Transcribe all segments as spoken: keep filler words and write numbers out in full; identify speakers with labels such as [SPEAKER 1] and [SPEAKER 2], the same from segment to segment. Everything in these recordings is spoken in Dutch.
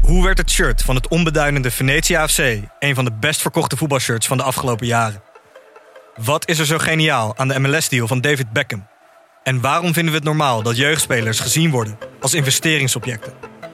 [SPEAKER 1] Hoe werd het shirt van het onbeduidende Venetia F C een van de best verkochte voetbalshirts van de afgelopen jaren? Wat is er zo geniaal aan de M L S-deal van David Beckham? En waarom vinden we het normaal dat jeugdspelers gezien worden als investeringsobjecten?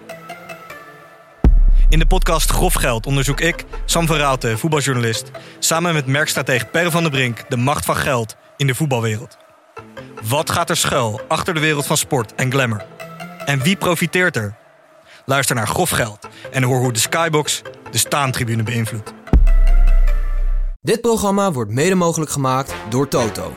[SPEAKER 1] In de podcast Grof Geld onderzoek ik, Sam van Raalte, voetbaljournalist, samen met merkstratege Per van der Brink de macht van geld in de voetbalwereld. Wat gaat er schuil achter de wereld van sport en glamour? En wie profiteert er? Luister naar Grof Geld en hoor hoe de Skybox de staantribune beïnvloedt.
[SPEAKER 2] Dit programma wordt mede mogelijk gemaakt door Toto.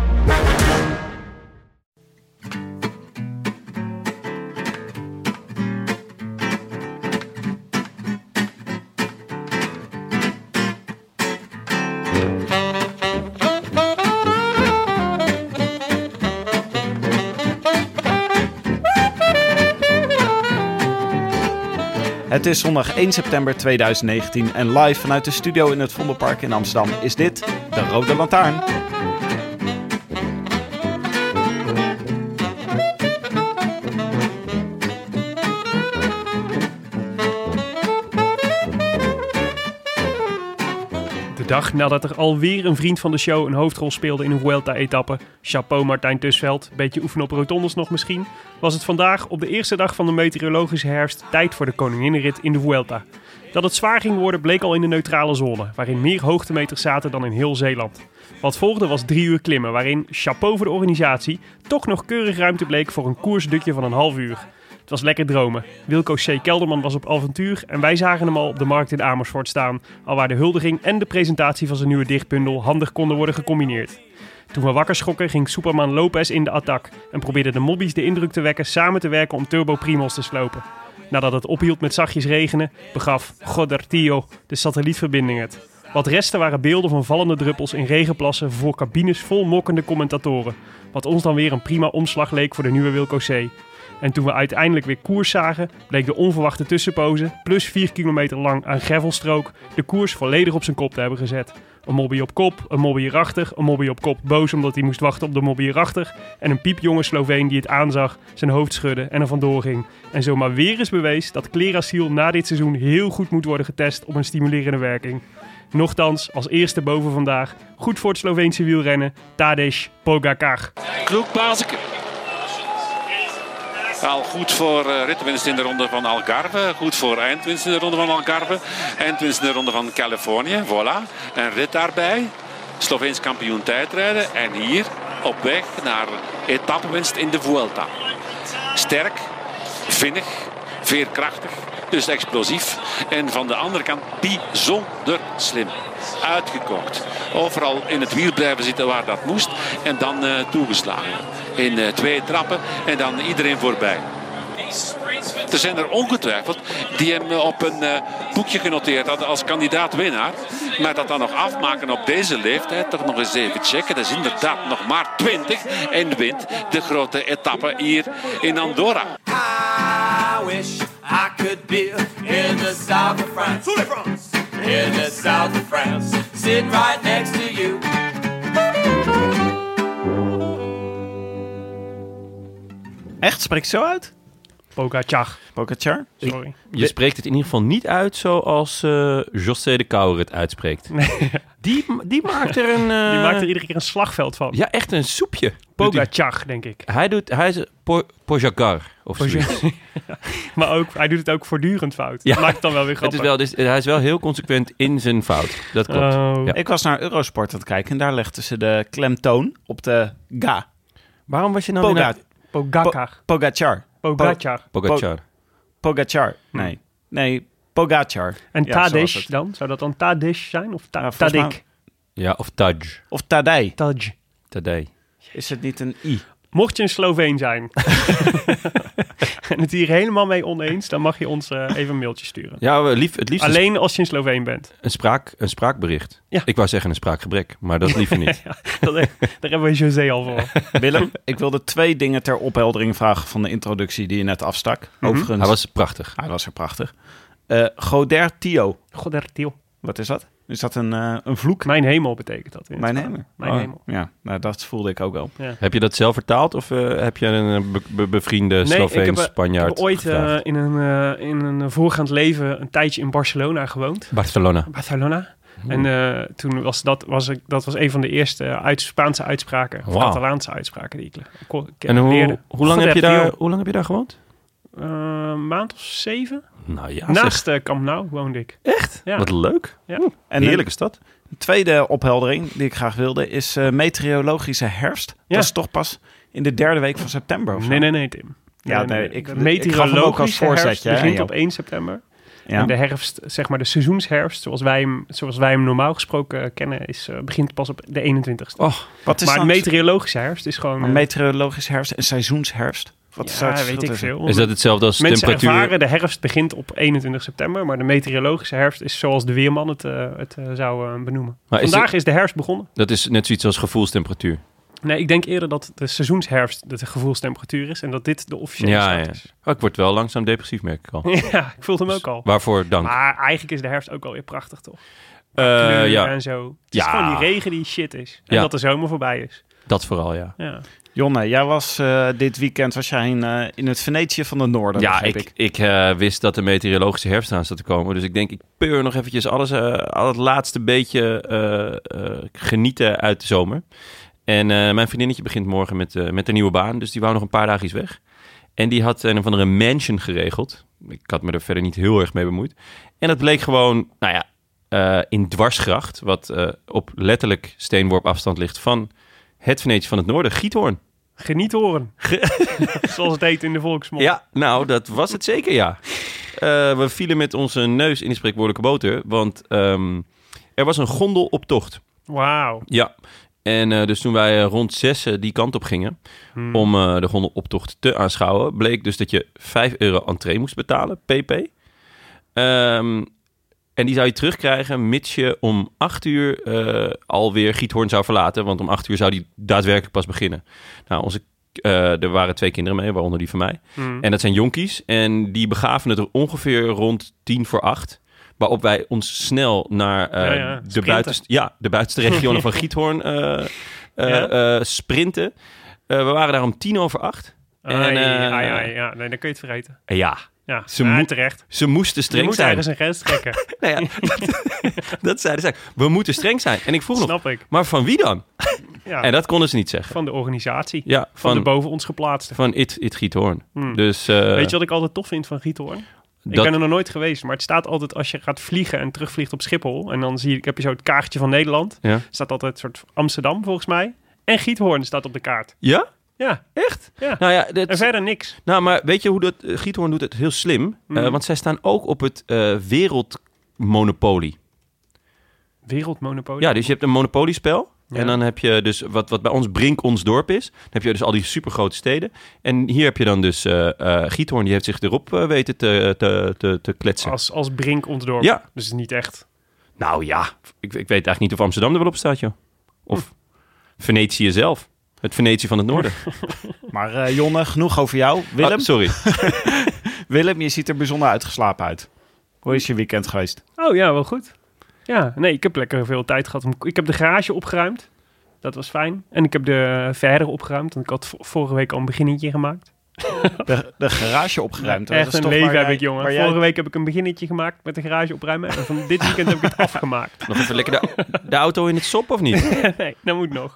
[SPEAKER 3] Het is zondag één september tweeduizend negentien en live vanuit de studio in het Vondelpark in Amsterdam is dit de Rode Lantaarn.
[SPEAKER 4] De dag nadat er alweer een vriend van de show een hoofdrol speelde in een Vuelta-etappe, chapeau Martijn Tusveld, beetje oefenen op rotondes nog misschien, was het vandaag op de eerste dag van de meteorologische herfst tijd voor de koninginnenrit in de Vuelta. Dat het zwaar ging worden bleek al in de neutrale zone, waarin meer hoogtemeters zaten dan in heel Zeeland. Wat volgde was drie uur klimmen, waarin, chapeau voor de organisatie, toch nog keurig ruimte bleek voor een koersdutje van een half uur. Het was lekker dromen. Wilco C. Kelderman was op avontuur en wij zagen hem al op de markt in Amersfoort staan, alwaar de huldiging en de presentatie van zijn nieuwe dichtbundel handig konden worden gecombineerd. Toen we wakker schrokken ging Superman Lopez in de attack en probeerden de mobbies de indruk te wekken samen te werken om Turbo Primos te slopen. Nadat het ophield met zachtjes regenen, begaf Godartillo de satellietverbinding het. Wat restte waren beelden van vallende druppels in regenplassen voor cabines vol mokkende commentatoren, wat ons dan weer een prima omslag leek voor de nieuwe Wilco C. En toen we uiteindelijk weer koers zagen, bleek de onverwachte tussenpoze, plus vier kilometer lang aan gravelstrook, de koers volledig op zijn kop te hebben gezet. Een mobby op kop, een mobby erachter, een mobby op kop boos omdat hij moest wachten op de mobby erachter en een piepjonge Sloveen die het aanzag, zijn hoofd schudde en er vandoor ging. En zomaar weer eens bewees dat Clerasiel na dit seizoen heel goed moet worden getest op een stimulerende werking. Nochtans, als eerste boven vandaag, goed voor het Sloveense wielrennen, Tadej Pogačar.
[SPEAKER 5] Kloek Plazeke. Al goed voor uh, ritwinst in de ronde van Algarve. Goed voor eindwinst in de ronde van Algarve. Eindwinst in de ronde van Californië. Voilà. Een rit daarbij. Sloveens kampioen tijdrijden. En hier op weg naar etappenwinst in de Vuelta. Sterk, vinnig, veerkrachtig, dus explosief. En van de andere kant bijzonder slim. Uitgekocht. Overal in het wiel blijven zitten waar dat moest. En dan uh, toegeslagen. In uh, twee trappen en dan iedereen voorbij. Er zijn er ongetwijfeld die hem uh, op een uh, boekje genoteerd hadden als kandidaat-winnaar. Maar dat dan nog afmaken op deze leeftijd, toch nog eens even checken. Dat is inderdaad nog maar twintig en wint de grote etappe hier in Andorra.
[SPEAKER 6] I wish I could be in the south of France. In the south of France, sitting right next to you.
[SPEAKER 3] Echt? Spreek je zo uit?
[SPEAKER 4] Pogačar.
[SPEAKER 3] Pogačar?
[SPEAKER 4] Sorry.
[SPEAKER 7] Je spreekt het in ieder geval niet uit zoals uh, José de Kouwer het uitspreekt.
[SPEAKER 4] Nee.
[SPEAKER 7] Die, die maakt er een... Uh...
[SPEAKER 4] Die maakt er iedere keer een slagveld van.
[SPEAKER 7] Ja, echt een soepje.
[SPEAKER 4] Pogačar, denk ik.
[SPEAKER 7] Hij doet... Hij is po, Pogačar of zoiets.
[SPEAKER 4] Ja, maar ook, hij doet het ook voortdurend fout.
[SPEAKER 7] Ja.
[SPEAKER 4] Dat maakt het dan wel weer grappig.
[SPEAKER 7] Het is wel, dus, hij is wel heel consequent in zijn fout. Dat klopt.
[SPEAKER 4] Oh.
[SPEAKER 7] Ja.
[SPEAKER 3] Ik was naar Eurosport aan het kijken en daar legden ze de klemtoon op de ga.
[SPEAKER 7] Waarom was je nou...
[SPEAKER 3] Poga-
[SPEAKER 7] weer naar-
[SPEAKER 4] Pogačar.
[SPEAKER 3] Pogačar.
[SPEAKER 4] Pogačar.
[SPEAKER 7] Pogačar.
[SPEAKER 3] Pogačar. Nee. Nee, Pogačar.
[SPEAKER 4] En
[SPEAKER 3] Ja, zoals
[SPEAKER 4] Tadej
[SPEAKER 3] het.
[SPEAKER 4] dan? Zou dat dan Tadej zijn? Of ta-
[SPEAKER 3] Ja, volgens
[SPEAKER 4] Tadej?
[SPEAKER 3] mij-
[SPEAKER 7] Ja, of Taj.
[SPEAKER 3] Of Tadej.
[SPEAKER 4] Tadej.
[SPEAKER 7] Tadej.
[SPEAKER 3] Is het niet een i?
[SPEAKER 4] Mocht je een Sloveen zijn en het hier helemaal mee oneens, dan mag je ons uh, even een mailtje sturen.
[SPEAKER 7] Ja, we lief, het liefst een,
[SPEAKER 4] Alleen als je een Sloveen bent.
[SPEAKER 7] een, spraak, een spraakbericht.
[SPEAKER 4] Ja.
[SPEAKER 7] Ik wou zeggen een spraakgebrek, maar dat liever niet.
[SPEAKER 4] Ja, dat, daar hebben we José al voor.
[SPEAKER 3] Willem, ik wilde twee dingen ter opheldering vragen van de introductie die je net afstak.
[SPEAKER 4] Mhm.
[SPEAKER 3] Overigens,
[SPEAKER 7] Hij was prachtig.
[SPEAKER 3] hij was er prachtig. Uh, Godartillo.
[SPEAKER 4] Godartillo.
[SPEAKER 3] Wat is dat? Is dat een, uh, een vloek?
[SPEAKER 4] Mijn hemel betekent dat. In
[SPEAKER 3] Mijn
[SPEAKER 4] Spaans.
[SPEAKER 3] hemel?
[SPEAKER 4] Mijn
[SPEAKER 3] Oh,
[SPEAKER 4] hemel.
[SPEAKER 3] Ja, nou, dat voelde ik ook wel.
[SPEAKER 4] Ja.
[SPEAKER 7] Heb je dat zelf vertaald of uh, heb je een be- be- bevriende
[SPEAKER 4] Nee,
[SPEAKER 7] Sloveen
[SPEAKER 4] ik heb, uh,
[SPEAKER 7] Spanjaard
[SPEAKER 4] Ik heb ooit uh,
[SPEAKER 7] gevraagd?
[SPEAKER 4] in, een, uh, in een voorgaand leven een tijdje in Barcelona gewoond.
[SPEAKER 7] Barcelona.
[SPEAKER 4] Barcelona.
[SPEAKER 7] Oeh.
[SPEAKER 4] En uh, toen was dat, was ik, dat was een van de eerste uit, Spaanse uitspraken. Of
[SPEAKER 7] Wauw.
[SPEAKER 4] Catalaanse uitspraken die ik, ik, ik
[SPEAKER 7] En hoe,
[SPEAKER 4] leerde.
[SPEAKER 7] hoe, lang heb je
[SPEAKER 4] Joder,
[SPEAKER 7] daar,
[SPEAKER 4] joh.
[SPEAKER 7] hoe lang heb je daar gewoond?
[SPEAKER 4] Uh, een maand of zeven.
[SPEAKER 7] Nou ja,
[SPEAKER 4] Naast uh, Camp Nou woonde ik.
[SPEAKER 7] Echt?
[SPEAKER 4] Ja.
[SPEAKER 7] Wat leuk.
[SPEAKER 4] Ja.
[SPEAKER 7] Oeh,
[SPEAKER 3] En
[SPEAKER 7] heerlijke stad.
[SPEAKER 3] Een tweede opheldering die ik graag wilde is uh, meteorologische herfst.
[SPEAKER 4] Ja.
[SPEAKER 3] Dat is toch pas in de derde week van september of zo?
[SPEAKER 4] Nee, nee, nee, Tim.
[SPEAKER 3] Ja,
[SPEAKER 4] Nee,
[SPEAKER 3] nee,
[SPEAKER 4] nee,
[SPEAKER 3] ik-
[SPEAKER 4] de
[SPEAKER 3] ik gaf hem ook als
[SPEAKER 4] meteorologische herfst
[SPEAKER 3] voorzetje, hè,
[SPEAKER 4] begint
[SPEAKER 3] Joop.
[SPEAKER 4] op één september.
[SPEAKER 3] Ja.
[SPEAKER 4] En de herfst, zeg maar de seizoensherfst, zoals wij hem, zoals wij hem normaal gesproken uh, kennen, is, uh, begint pas op de eenentwintigste.
[SPEAKER 3] Oh, wat is
[SPEAKER 4] maar
[SPEAKER 3] dan
[SPEAKER 4] meteorologische herfst is gewoon...
[SPEAKER 3] een
[SPEAKER 4] uh,
[SPEAKER 3] meteorologische herfst en seizoensherfst? Wat is daar
[SPEAKER 4] ja,
[SPEAKER 3] het
[SPEAKER 4] weet
[SPEAKER 3] verschil
[SPEAKER 4] ik
[SPEAKER 3] tussen?
[SPEAKER 4] veel.
[SPEAKER 7] Is dat hetzelfde als
[SPEAKER 4] Mensen
[SPEAKER 7] temperatuur?
[SPEAKER 4] ervaren de herfst begint op eenentwintig september, maar de meteorologische herfst is zoals de weerman het, uh, het uh, zou uh, benoemen.
[SPEAKER 7] Maar is
[SPEAKER 4] Vandaag
[SPEAKER 7] het-
[SPEAKER 4] is de herfst begonnen.
[SPEAKER 7] Dat is net zoiets als gevoelstemperatuur.
[SPEAKER 4] Nee, ik denk eerder dat de seizoensherfst de gevoelstemperatuur is en dat dit de officiële
[SPEAKER 7] Ja,
[SPEAKER 4] start
[SPEAKER 7] ja.
[SPEAKER 4] is.
[SPEAKER 7] Oh, ik word wel langzaam depressief, merk ik al.
[SPEAKER 4] Ja, ik voelde hem ook al.
[SPEAKER 7] Waarvoor dank.
[SPEAKER 4] Maar eigenlijk is de herfst ook alweer prachtig, toch?
[SPEAKER 7] Eh,
[SPEAKER 4] Kleuren
[SPEAKER 7] ja,
[SPEAKER 4] en zo. Het is
[SPEAKER 7] Ja.
[SPEAKER 4] gewoon die regen die shit is. En
[SPEAKER 7] Ja.
[SPEAKER 4] dat de zomer voorbij is.
[SPEAKER 7] dat vooral, ja.
[SPEAKER 4] Ja.
[SPEAKER 3] Jonne, jij was uh, dit weekend was jij in, uh, in het Venetië van het Noorden,
[SPEAKER 7] Ja,
[SPEAKER 3] begreep
[SPEAKER 7] ik,
[SPEAKER 3] ik.
[SPEAKER 7] ik uh, wist dat de meteorologische herfst aan zat te komen. Dus ik denk, ik peur nog eventjes alles, uh, al het laatste beetje uh, uh, genieten uit de zomer. En uh, mijn vriendinnetje begint morgen met, uh, met een nieuwe baan. Dus die wou nog een paar dagjes weg. En die had een of andere mansion geregeld. Ik had me er verder niet heel erg mee bemoeid. En dat bleek gewoon, nou ja, uh, in Dwarsgracht. Wat uh, op letterlijk steenworp afstand ligt van het Venetië van het Noorden, Giethoorn.
[SPEAKER 4] Geniet horen. Zoals het heet in de volksmond.
[SPEAKER 7] Ja, nou, dat was het zeker, ja. Uh, we vielen met onze neus in de spreekwoordelijke boter, want um, er was een gondeloptocht.
[SPEAKER 4] Wauw.
[SPEAKER 7] Ja, en uh, dus toen wij uh, rond zes uh, die kant op gingen
[SPEAKER 4] Hmm.
[SPEAKER 7] om uh, de gondeloptocht te aanschouwen, bleek dus dat je vijf euro entree moest betalen, pp. Um, en die zou je terugkrijgen mits je om acht uur uh, alweer Giethoorn zou verlaten, want om acht uur zou die daadwerkelijk pas beginnen. Nou, onze Uh, er waren twee kinderen mee, waaronder die van mij.
[SPEAKER 4] Hmm.
[SPEAKER 7] En dat zijn jonkies. En die begaven het er ongeveer rond tien voor acht. Waarop wij ons snel naar uh,
[SPEAKER 4] Ja, ja,
[SPEAKER 7] de,
[SPEAKER 4] sprinten.
[SPEAKER 7] buitenst, ja, de buitenste regionen van Giethoorn uh, uh,
[SPEAKER 4] Ja?
[SPEAKER 7] uh, sprinten. Uh, we waren daar om tien over acht. En,
[SPEAKER 4] Ai,
[SPEAKER 7] uh,
[SPEAKER 4] ai, ai, ja, nee, dan kun je het vergeten.
[SPEAKER 7] Ja,
[SPEAKER 4] Ja,
[SPEAKER 7] Ze
[SPEAKER 4] ja,
[SPEAKER 7] moet-
[SPEAKER 4] terecht.
[SPEAKER 7] ze moesten
[SPEAKER 4] Je
[SPEAKER 7] streng
[SPEAKER 4] moet
[SPEAKER 7] zijn.
[SPEAKER 4] ergens een grens trekken.
[SPEAKER 7] Nou ja, dat, dat zeiden zij. We moeten streng zijn. En ik vroeg nog,
[SPEAKER 4] Snap ik.
[SPEAKER 7] maar van wie dan?
[SPEAKER 4] Ja,
[SPEAKER 7] En dat konden ze niet zeggen.
[SPEAKER 4] van de organisatie.
[SPEAKER 7] Ja,
[SPEAKER 4] Van,
[SPEAKER 7] van,
[SPEAKER 4] de boven ons geplaatste.
[SPEAKER 7] van It, It Giethoorn.
[SPEAKER 4] Hmm.
[SPEAKER 7] Dus, uh,
[SPEAKER 4] Weet je wat ik altijd tof vind van Giethoorn? Ik
[SPEAKER 7] dat-
[SPEAKER 4] ben er nog nooit geweest, maar het staat altijd als je gaat vliegen en terugvliegt op Schiphol. En dan zie je, heb je zo het kaartje van Nederland.
[SPEAKER 7] Ja?
[SPEAKER 4] Staat altijd een soort Amsterdam volgens mij. En Giethoorn staat op de kaart.
[SPEAKER 7] Ja?
[SPEAKER 4] Ja,
[SPEAKER 7] Echt?
[SPEAKER 4] ja.
[SPEAKER 7] Nou ja, dat,
[SPEAKER 4] En verder niks.
[SPEAKER 7] nou, maar weet je hoe dat... uh, Giethoorn doet het heel slim.
[SPEAKER 4] Mhm.
[SPEAKER 7] Uh, want zij staan ook op het uh, wereldmonopolie.
[SPEAKER 4] Wereldmonopolie.
[SPEAKER 7] Ja, dus je hebt een monopoliespel.
[SPEAKER 4] Ja.
[SPEAKER 7] En dan heb je dus wat, wat bij ons Brink ons dorp is. Dan heb je dus al die supergrote steden. En hier heb je dan dus uh, uh, Giethoorn. Die heeft zich erop uh, weten te, te, te, te kletsen.
[SPEAKER 4] Als, als Brink ons dorp.
[SPEAKER 7] Ja.
[SPEAKER 4] Dus het is niet echt.
[SPEAKER 7] Nou ja, ik, ik weet eigenlijk niet of Amsterdam er wel op staat, joh. Of Venetië zelf. Het Venetië van het Noorden.
[SPEAKER 3] Maar uh, Jonne, genoeg over jou. Willem,
[SPEAKER 7] Ah, sorry.
[SPEAKER 3] Willem, je ziet er bijzonder uitgeslapen uit. Hoe is je weekend geweest?
[SPEAKER 4] Oh ja, wel goed. Ja, nee, ik heb lekker veel tijd gehad. om- Ik heb de garage opgeruimd. Dat was fijn. En ik heb de verder opgeruimd. Want ik had v- vorige week al een beginnetje gemaakt.
[SPEAKER 3] De, de garage opgeruimd. Dat
[SPEAKER 4] Echt
[SPEAKER 3] is
[SPEAKER 4] een
[SPEAKER 3] toch
[SPEAKER 4] leven
[SPEAKER 3] waar
[SPEAKER 4] heb
[SPEAKER 3] jij-
[SPEAKER 4] ik, jongen.
[SPEAKER 3] waar jij-
[SPEAKER 4] Vorige week heb ik een beginnetje gemaakt met de garage opruimen. En van dit weekend heb ik het afgemaakt.
[SPEAKER 7] Nog even lekker de, de auto in het sop, of niet?
[SPEAKER 4] Nee, dat moet nog.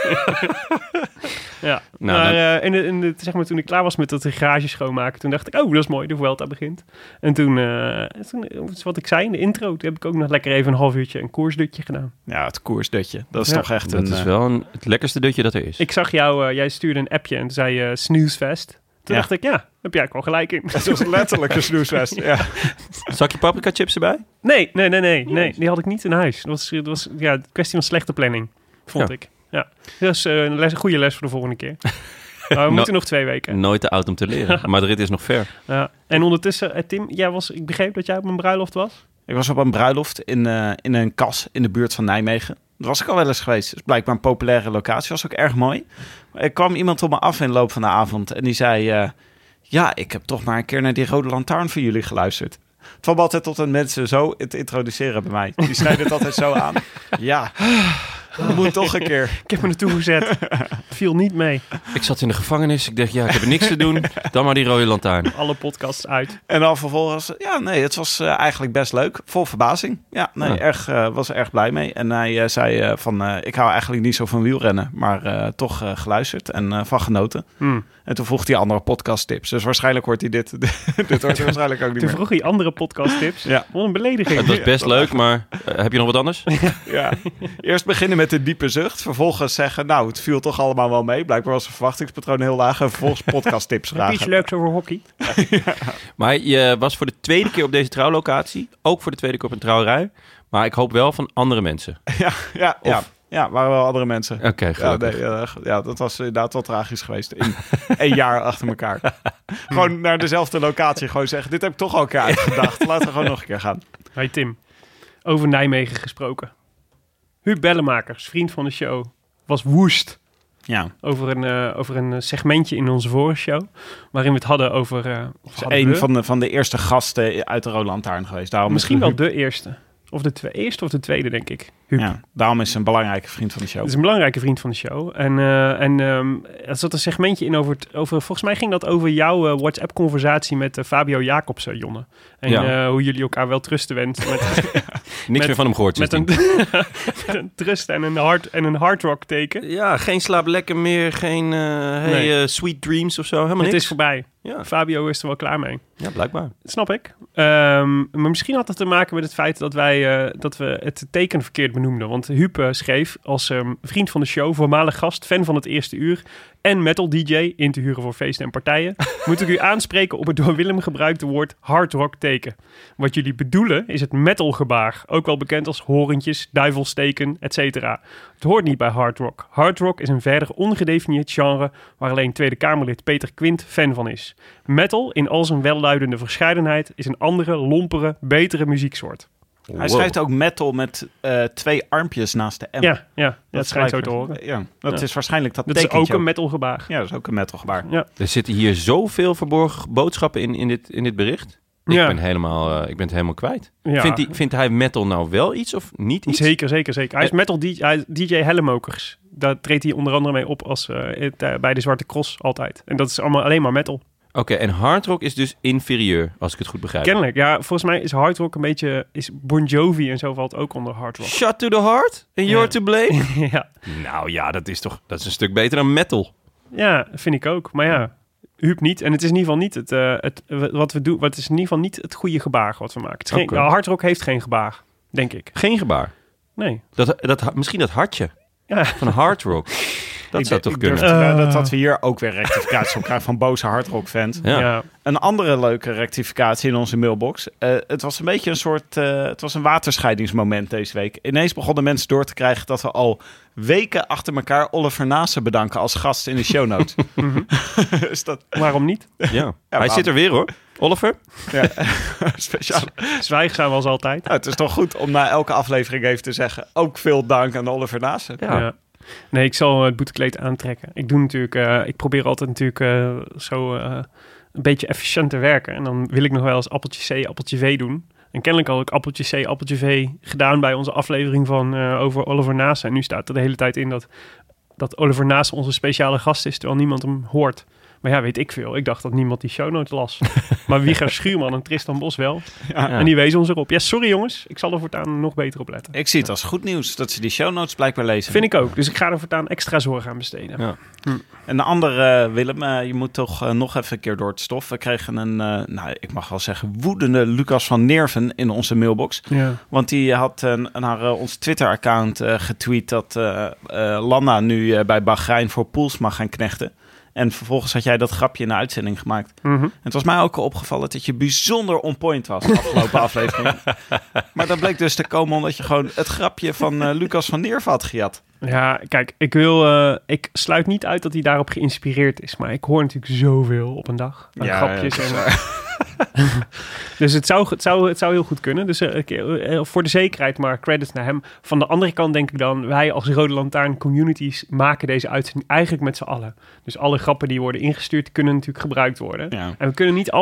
[SPEAKER 4] ja,
[SPEAKER 7] Nou,
[SPEAKER 4] maar
[SPEAKER 7] dan-
[SPEAKER 4] eh, in de, in de, zeg maar, toen ik klaar was met dat garage schoonmaken, toen dacht ik, oh, dat is mooi, de Vuelta begint. En toen, eh, toen dat is wat ik zei in de intro, toen heb ik ook nog lekker even een half uurtje een koersdutje gedaan.
[SPEAKER 3] Ja, het koersdutje. Dat is
[SPEAKER 4] Ja.
[SPEAKER 3] toch echt
[SPEAKER 7] Dat
[SPEAKER 3] een...
[SPEAKER 7] is
[SPEAKER 3] eh,
[SPEAKER 7] wel een, het lekkerste dutje dat er is.
[SPEAKER 4] Ik zag jou, eh, jij stuurde een appje en toen zei je snoozefest. Toen
[SPEAKER 3] Ja.
[SPEAKER 4] dacht ik, ja, heb jij ook wel gelijk in.
[SPEAKER 3] Het was letterlijk een snoesfest. Ja.
[SPEAKER 7] Zakje paprika chips erbij?
[SPEAKER 4] Nee, nee, nee, nee, nee, die had ik niet in huis. Dat was, dat was ja, een kwestie van slechte planning, vond
[SPEAKER 7] Ja.
[SPEAKER 4] ik. Ja, dat is eh, een, les, een goede les voor de volgende keer. Maar we moeten nog twee weken.
[SPEAKER 7] Nooit te oud om te leren. Madrid is nog ver.
[SPEAKER 4] Ja. En ondertussen, eh, Tim, jij was, ik begreep dat jij op een bruiloft was.
[SPEAKER 3] Ik was op een bruiloft in, eh, in een kas in de buurt van Nijmegen. Daar was ik al wel eens geweest. Het is blijkbaar een populaire locatie. Was ook erg mooi. Maar er kwam iemand op me af in de loop van de avond. En die zei... eh, ja, ik heb toch maar een keer naar die Rode Lantaarn van jullie geluisterd. Het valt me altijd tot aan mensen zo te introduceren bij mij. Die snijden het altijd zo aan. Ja, dat moet toch een keer.
[SPEAKER 4] Ik heb me naartoe gezet. Viel niet mee.
[SPEAKER 7] Ik zat in de gevangenis. Ik dacht, ja, ik heb er niks te doen. Dan maar die rode lantaarn.
[SPEAKER 4] Alle podcasts uit.
[SPEAKER 3] En dan vervolgens, ja, nee, het was uh, eigenlijk best leuk. Vol verbazing. Ja, nee,
[SPEAKER 7] Ja.
[SPEAKER 3] erg, uh, was er erg blij mee. En hij uh, zei uh, van, uh, ik hou eigenlijk niet zo van wielrennen, maar uh, toch uh, geluisterd en uh, van genoten.
[SPEAKER 4] Hmm.
[SPEAKER 3] En toen vroeg hij andere podcasttips. Dus waarschijnlijk hoort hij dit. Dit hoort hij waarschijnlijk ook niet
[SPEAKER 4] Toen
[SPEAKER 3] meer.
[SPEAKER 4] vroeg hij andere podcasttips.
[SPEAKER 3] Ja.
[SPEAKER 4] Wat een belediging.
[SPEAKER 7] Het was best leuk, maar uh, heb je nog wat anders?
[SPEAKER 3] Ja. Eerst beginnen met een diepe zucht. Vervolgens zeggen, nou, het viel toch allemaal wel mee. Blijkbaar was het verwachtingspatroon heel laag. En vervolgens podcasttips
[SPEAKER 4] Heb je iets
[SPEAKER 3] vragen.
[SPEAKER 4] leuks over hockey?
[SPEAKER 7] Maar je was voor de tweede keer op deze trouwlocatie. Ook voor de tweede keer op een trouwerij. Maar ik hoop wel van andere mensen.
[SPEAKER 3] Ja, ja, ja.
[SPEAKER 7] Of-
[SPEAKER 3] Ja, waren wel andere mensen.
[SPEAKER 7] Oké, okay,
[SPEAKER 3] Ja,
[SPEAKER 7] gelukkig.
[SPEAKER 3] nee, uh, ja, dat was inderdaad wel tragisch geweest. In een jaar achter elkaar. Gewoon naar dezelfde locatie gewoon zeggen... dit heb ik toch al een keer uitgedacht. Laten we gewoon nog een keer gaan.
[SPEAKER 4] Hey Tim, over Nijmegen gesproken. Huub Bellemakers, vriend van de show, was woest
[SPEAKER 3] Ja,
[SPEAKER 4] over een, uh, over een segmentje in onze vorige show. Waarin we het hadden over... Uh, of
[SPEAKER 3] is
[SPEAKER 4] hadden
[SPEAKER 3] een
[SPEAKER 4] we?
[SPEAKER 3] van de, van de eerste gasten uit de Rode Lantaarn geweest. Daarom
[SPEAKER 4] Misschien
[SPEAKER 3] is
[SPEAKER 4] wel
[SPEAKER 3] Huub-
[SPEAKER 4] de eerste. Of de twe- eerste of de tweede, denk ik. Huub.
[SPEAKER 3] Ja, daarom is hij een belangrijke vriend van de show.
[SPEAKER 4] Het is een belangrijke vriend van de show. En, uh, en um, er zat een segmentje in over, het, over... Volgens mij ging dat over jouw uh, WhatsApp-conversatie met uh, Fabio Jacobsen, Jonne. En
[SPEAKER 7] Ja.
[SPEAKER 4] uh, hoe jullie elkaar wel trusten wensen. Met,
[SPEAKER 7] Niks
[SPEAKER 4] met-
[SPEAKER 7] meer van hem gehoord.
[SPEAKER 4] met, een,
[SPEAKER 7] sindsdien.
[SPEAKER 4] met een trust en een hard, en een hard rock teken.
[SPEAKER 7] Ja, geen slaap lekker meer. Geen uh, hey,
[SPEAKER 4] Nee.
[SPEAKER 7] uh, sweet dreams of zo. Helemaal
[SPEAKER 4] Het
[SPEAKER 7] niks.
[SPEAKER 4] is voorbij.
[SPEAKER 7] Ja.
[SPEAKER 4] Fabio is er wel klaar mee.
[SPEAKER 7] ja, blijkbaar.
[SPEAKER 4] Dat snap ik. Um, maar misschien had het te maken met het feit dat wij uh, dat we het teken verkeerd benoemden. Want Huub uh, schreef als um, vriend van de show, voormalig gast, fan van het eerste uur en metal D J in te huren voor feesten en partijen, moet ik u aanspreken op het door Willem gebruikte woord hard rock teken. Wat jullie bedoelen is het metal gebaar, ook wel bekend als horentjes, duivelsteken, et cetera. Het hoort niet bij hard rock. Hard rock is een verder ongedefinieerd genre waar alleen Tweede Kamerlid Peter Quint fan van is. Metal, in al zijn welluidende verscheidenheid, is een andere, lompere, betere muzieksoort.
[SPEAKER 3] Hij
[SPEAKER 7] Wow.
[SPEAKER 3] schrijft ook metal met uh, twee armpjes naast de M.
[SPEAKER 4] Ja, ja dat schijnt zo
[SPEAKER 3] gelijk-
[SPEAKER 4] te horen.
[SPEAKER 3] Ja, dat
[SPEAKER 4] Ja.
[SPEAKER 3] is waarschijnlijk dat
[SPEAKER 4] Dat is
[SPEAKER 3] tekentje
[SPEAKER 4] ook een metal gebaar.
[SPEAKER 3] Ja, dat is ook een metal gebaar.
[SPEAKER 4] Ja.
[SPEAKER 7] Er zitten hier zoveel verborgen boodschappen in, in, dit, in dit bericht. Ik,
[SPEAKER 4] Ja.
[SPEAKER 7] ben helemaal, uh, ik ben het helemaal kwijt.
[SPEAKER 4] Ja.
[SPEAKER 7] Vindt, die, vindt hij metal nou wel iets of niet iets?
[SPEAKER 4] Zeker, zeker, zeker. Hij is
[SPEAKER 7] Eh.
[SPEAKER 4] metal D J, hij is D J Hellemokers. Daar treedt hij onder andere mee op als, uh, het, uh, bij de Zwarte Cross altijd. En dat is allemaal alleen maar metal.
[SPEAKER 7] Oké, en hard rock is dus inferieur, als ik het goed begrijp.
[SPEAKER 4] Kennelijk, ja. Volgens mij is hard rock een beetje... Is Bon Jovi en zo valt ook onder hard rock.
[SPEAKER 7] Shut to the heart and you're
[SPEAKER 4] Ja.
[SPEAKER 7] to blame?
[SPEAKER 4] ja.
[SPEAKER 7] Nou ja, dat is toch dat is een stuk beter dan metal.
[SPEAKER 4] ja, vind ik ook. Maar ja, Huub niet. En het is in ieder geval niet het, uh, het wat we doen. Wat is in ieder geval niet het goede gebaar wat we maken. Het is geen,
[SPEAKER 7] Oké.
[SPEAKER 4] ja, hard rock heeft geen gebaar, denk ik.
[SPEAKER 7] Geen gebaar.
[SPEAKER 4] Nee.
[SPEAKER 7] Dat, dat, misschien dat hartje
[SPEAKER 4] Ja.
[SPEAKER 7] van hard rock. Dat
[SPEAKER 3] Ik
[SPEAKER 7] zou
[SPEAKER 3] d-
[SPEAKER 7] toch
[SPEAKER 3] ik durf
[SPEAKER 7] kunnen.
[SPEAKER 3] te wedden
[SPEAKER 4] Uh.
[SPEAKER 3] dat we hier ook weer rectificaties op krijgen van boze hardrock-fans.
[SPEAKER 7] Ja.
[SPEAKER 4] ja.
[SPEAKER 3] Een andere leuke rectificatie in onze mailbox. Uh, het was een beetje een soort... Uh, het was een waterscheidingsmoment deze week. Ineens begonnen mensen door te krijgen dat we al weken achter elkaar Oliver Nase bedanken als gast in de show notes. Is dat...
[SPEAKER 4] Waarom niet?
[SPEAKER 7] Ja. Hij
[SPEAKER 3] maar-
[SPEAKER 7] zit er weer hoor. Oliver?
[SPEAKER 3] Ja, speciaal.
[SPEAKER 4] Zwijgzaam als altijd.
[SPEAKER 3] Nou, het is toch goed om na elke aflevering even te zeggen... ook veel dank aan Oliver Nase.
[SPEAKER 7] Ja.
[SPEAKER 4] Ja. Nee, ik zal het boetekleed aantrekken. Ik doe natuurlijk, uh, ik probeer altijd natuurlijk uh, zo uh, een beetje efficiënt te werken. En dan wil ik nog wel eens appeltje C, appeltje V doen. En kennelijk had ik appeltje C, appeltje V gedaan bij onze aflevering van uh, over Oliver Nase. En nu staat er de hele tijd in dat, dat Oliver Nase onze speciale gast is, terwijl niemand hem hoort. Maar ja, weet ik veel. Ik dacht dat niemand die show notes las. Maar Wieger Schuurman en Tristan Bos wel.
[SPEAKER 3] Ja.
[SPEAKER 4] En die wezen ons erop. Ja, sorry jongens. Ik zal er voortaan nog beter op letten.
[SPEAKER 3] Ik zie het als goed nieuws dat ze die show notes blijkbaar lezen.
[SPEAKER 4] Vind ik ook. Dus ik ga er voortaan extra zorg aan besteden.
[SPEAKER 7] Ja.
[SPEAKER 3] En de andere, uh, Willem, uh, je moet toch uh, nog even een keer door het stof. We kregen een, uh, nou, ik mag wel zeggen, woedende Lucas van Nerven in onze mailbox.
[SPEAKER 4] Ja.
[SPEAKER 3] Want die had uh, naar uh, ons Twitter-account uh, getweet dat uh, uh, Landa nu uh, bij Bahrein voor pools mag gaan knechten. En vervolgens had jij dat grapje in de uitzending gemaakt.
[SPEAKER 4] Mm-hmm.
[SPEAKER 3] En het was mij ook al opgevallen dat je bijzonder on point was de afgelopen aflevering. Maar dat bleek dus te komen omdat je gewoon het grapje van uh, Lucas van Nerven had gejat.
[SPEAKER 4] Ja, kijk, ik wil, uh, ik sluit niet uit dat hij daarop geïnspireerd is, maar ik hoor natuurlijk zoveel op een dag aan
[SPEAKER 3] Ja,
[SPEAKER 4] grapjes.
[SPEAKER 3] ja, dat is
[SPEAKER 4] en,
[SPEAKER 3] waar.
[SPEAKER 4] dus het zou, het, zou, het zou heel goed kunnen. Dus uh, uh, voor de zekerheid maar credits naar hem. Van de andere kant denk ik dan, wij als Rode Lantaarn communities maken deze uitzending eigenlijk met z'n allen. Dus alle grappen die worden ingestuurd kunnen natuurlijk gebruikt worden.
[SPEAKER 3] Ja.
[SPEAKER 4] En we kunnen niet alles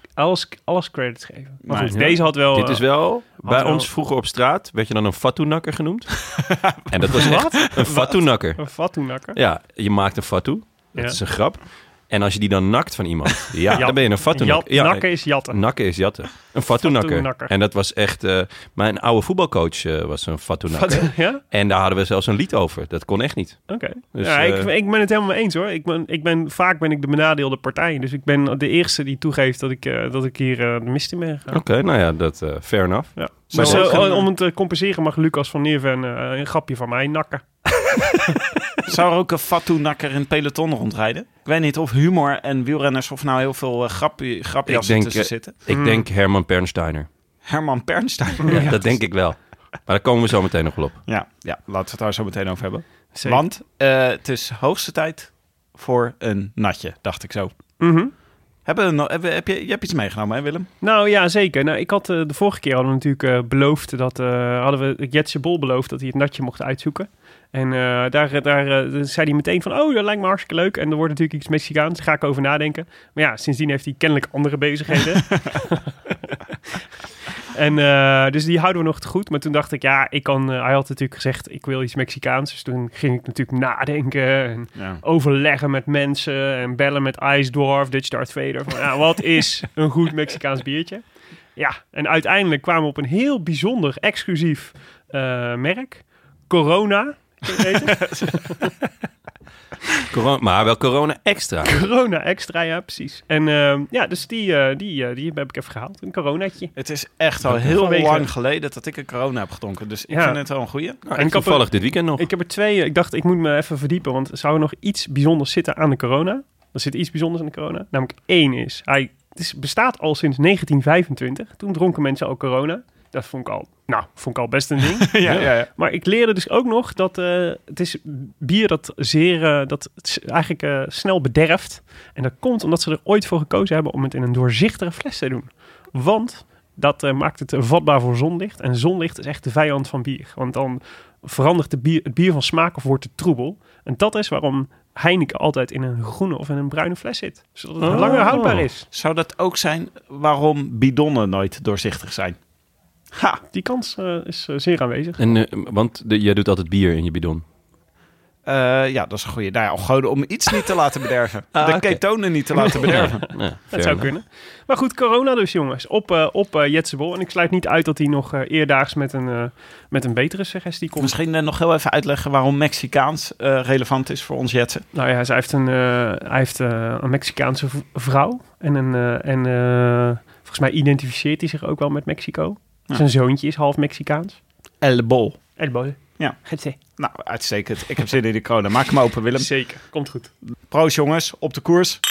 [SPEAKER 4] alles, alles credits geven. Maar
[SPEAKER 3] Maar
[SPEAKER 4] goed,
[SPEAKER 3] ja.
[SPEAKER 4] deze had wel...
[SPEAKER 7] Dit is wel... Bij
[SPEAKER 4] wel-
[SPEAKER 7] ons vroeger op straat werd je dan een fatu-nakker genoemd. En dat was echt een fatu-nakker.
[SPEAKER 4] Een fatu-nakker.
[SPEAKER 7] Ja, je maakt een fatu. Dat
[SPEAKER 4] Ja.
[SPEAKER 7] is een grap. En als je die dan nakt van iemand, ja,
[SPEAKER 4] Jat-
[SPEAKER 7] dan ben je een fatu-nakker.
[SPEAKER 4] Jat-
[SPEAKER 7] Ja,
[SPEAKER 4] nakken is jatten.
[SPEAKER 7] nakken is jatten. Een fatu-nakker.
[SPEAKER 4] Fatu-nakker.
[SPEAKER 7] En dat was echt... eh, mijn oude voetbalcoach eh, was een fatu-nakker.
[SPEAKER 4] Fatu- ja?
[SPEAKER 7] En daar hadden we zelfs een lied over. Dat kon echt niet.
[SPEAKER 4] Oké.
[SPEAKER 7] Dus,
[SPEAKER 4] ja, ik,
[SPEAKER 7] eh,
[SPEAKER 4] ik ben het helemaal mee eens hoor. Ik ben, ik ben, vaak ben ik de benadeelde partij. Dus ik ben de eerste die toegeeft dat ik, uh, dat ik hier uh, de mist in ben gegaan.
[SPEAKER 7] Oké, nou ja, dat uh, fair enough.
[SPEAKER 4] Ja.
[SPEAKER 7] Zo
[SPEAKER 4] Maar
[SPEAKER 7] ook
[SPEAKER 4] zo,
[SPEAKER 7] een-
[SPEAKER 4] om het te compenseren mag Lucas van Neerven uh, een grapje van mij nakken.
[SPEAKER 3] Zou er ook een fatu-nakker in het peloton rondrijden? Ik weet niet of humor en wielrenners of nou heel veel uh, grapje, grapjassen
[SPEAKER 7] denk,
[SPEAKER 3] tussen
[SPEAKER 7] uh,
[SPEAKER 3] zitten.
[SPEAKER 7] Ik
[SPEAKER 4] Hmm.
[SPEAKER 7] denk Herman Pernsteiner.
[SPEAKER 3] Herman Pernstein.
[SPEAKER 7] Ja, dat denk ik wel. Maar daar komen we zo meteen nog wel op.
[SPEAKER 3] Ja, ja, laten we het daar zo meteen over hebben.
[SPEAKER 4] Zeker.
[SPEAKER 3] Want uh, het is hoogste tijd voor een natje, dacht ik zo.
[SPEAKER 4] Mm-hmm.
[SPEAKER 3] Hebben we, no- hebben, heb je, je hebt iets meegenomen, hè Willem?
[SPEAKER 4] Nou ja, zeker. Nou, ik had uh, de vorige keer hadden we natuurlijk uh, beloofd dat uh, hadden we Jetse Bol beloofd dat hij het natje mocht uitzoeken. En uh, daar, daar uh, zei hij meteen van, oh, dat lijkt me hartstikke leuk. En er wordt natuurlijk iets Mexicaans, daar ga ik over nadenken. Maar ja, sindsdien heeft hij kennelijk andere bezigheden. En uh, dus die houden we nog te goed. Maar toen dacht ik, ja, ik kan... Uh, hij had natuurlijk gezegd, ik wil iets Mexicaans. Dus toen ging ik natuurlijk nadenken en
[SPEAKER 3] Ja.
[SPEAKER 4] overleggen met mensen en bellen met Ice Dwarf, Dutch Darth Vader. Van, ja, wat is een goed Mexicaans biertje? Ja, en uiteindelijk kwamen we op een heel bijzonder, exclusief uh, merk. Corona. Kun je het weten?
[SPEAKER 7] Corona, maar wel corona extra.
[SPEAKER 4] Corona extra, ja, precies. En uh, ja, dus die, uh, die, uh, die heb ik even gehaald. Een coronaatje.
[SPEAKER 3] Het is echt al heel
[SPEAKER 4] Vanwege-
[SPEAKER 3] lang geleden dat ik een corona heb gedronken. Dus ik
[SPEAKER 4] Ja.
[SPEAKER 3] vind het wel een goeie.
[SPEAKER 7] Nou,
[SPEAKER 4] En ik had
[SPEAKER 7] toevallig dit weekend nog.
[SPEAKER 4] Ik heb er twee. Ik dacht, ik moet me even verdiepen. Want zou er nog iets bijzonders zitten aan de corona? Er zit iets bijzonders aan de corona. Namelijk één is. Hij het is, bestaat al sinds negentien vijfentwintig. Toen dronken mensen al corona. Dat vond ik al, nou, vond ik al best een ding.
[SPEAKER 3] ja, ja, ja.
[SPEAKER 4] Maar ik leerde dus ook nog dat uh, het is bier dat zeer, uh, dat het eigenlijk uh, snel bederft. En dat komt omdat ze er ooit voor gekozen hebben om het in een doorzichtige fles te doen. Want dat uh, maakt het vatbaar voor zonlicht. En zonlicht is echt de vijand van bier. Want dan verandert de bier, het bier van smaak of wordt het troebel. En dat is waarom Heineken altijd in een groene of in een bruine fles zit. Zodat het
[SPEAKER 7] Oh.
[SPEAKER 4] langer houdbaar is.
[SPEAKER 3] Zou dat ook zijn waarom bidonnen nooit doorzichtig zijn? Ha!
[SPEAKER 4] Die kans uh, is uh, zeer aanwezig.
[SPEAKER 7] En, uh, want de, jij doet altijd bier in je bidon.
[SPEAKER 3] Uh, ja, dat is een goeie. Nou ja, gewoon om iets niet te laten bederven.
[SPEAKER 7] Ah,
[SPEAKER 3] de
[SPEAKER 7] oké.
[SPEAKER 3] ketonen niet te laten bederven.
[SPEAKER 7] Ja,
[SPEAKER 4] Dat
[SPEAKER 7] fair
[SPEAKER 4] zou
[SPEAKER 7] enough.
[SPEAKER 4] kunnen. Maar goed, corona dus jongens. Op, uh, op uh, Jetse Bol. En ik sluit niet uit dat hij nog uh, eerdaags met een, uh, met een betere suggestie komt.
[SPEAKER 3] Misschien uh, nog heel even uitleggen waarom Mexicaans uh, relevant is voor ons Jetsen.
[SPEAKER 4] Nou ja, zij heeft een, uh, hij heeft uh, een Mexicaanse v- vrouw. En, een, uh, en uh, volgens mij identificeert hij zich ook wel met Mexico.
[SPEAKER 3] Ja.
[SPEAKER 4] Zijn zoontje is half Mexicaans.
[SPEAKER 3] El Bol.
[SPEAKER 4] El Bol.
[SPEAKER 3] Ja.
[SPEAKER 4] Getse.
[SPEAKER 3] Nou, uitstekend. Ik heb zin in de corona. Maak hem open, Willem.
[SPEAKER 4] Zeker, komt goed.
[SPEAKER 3] Proost jongens, op de koers.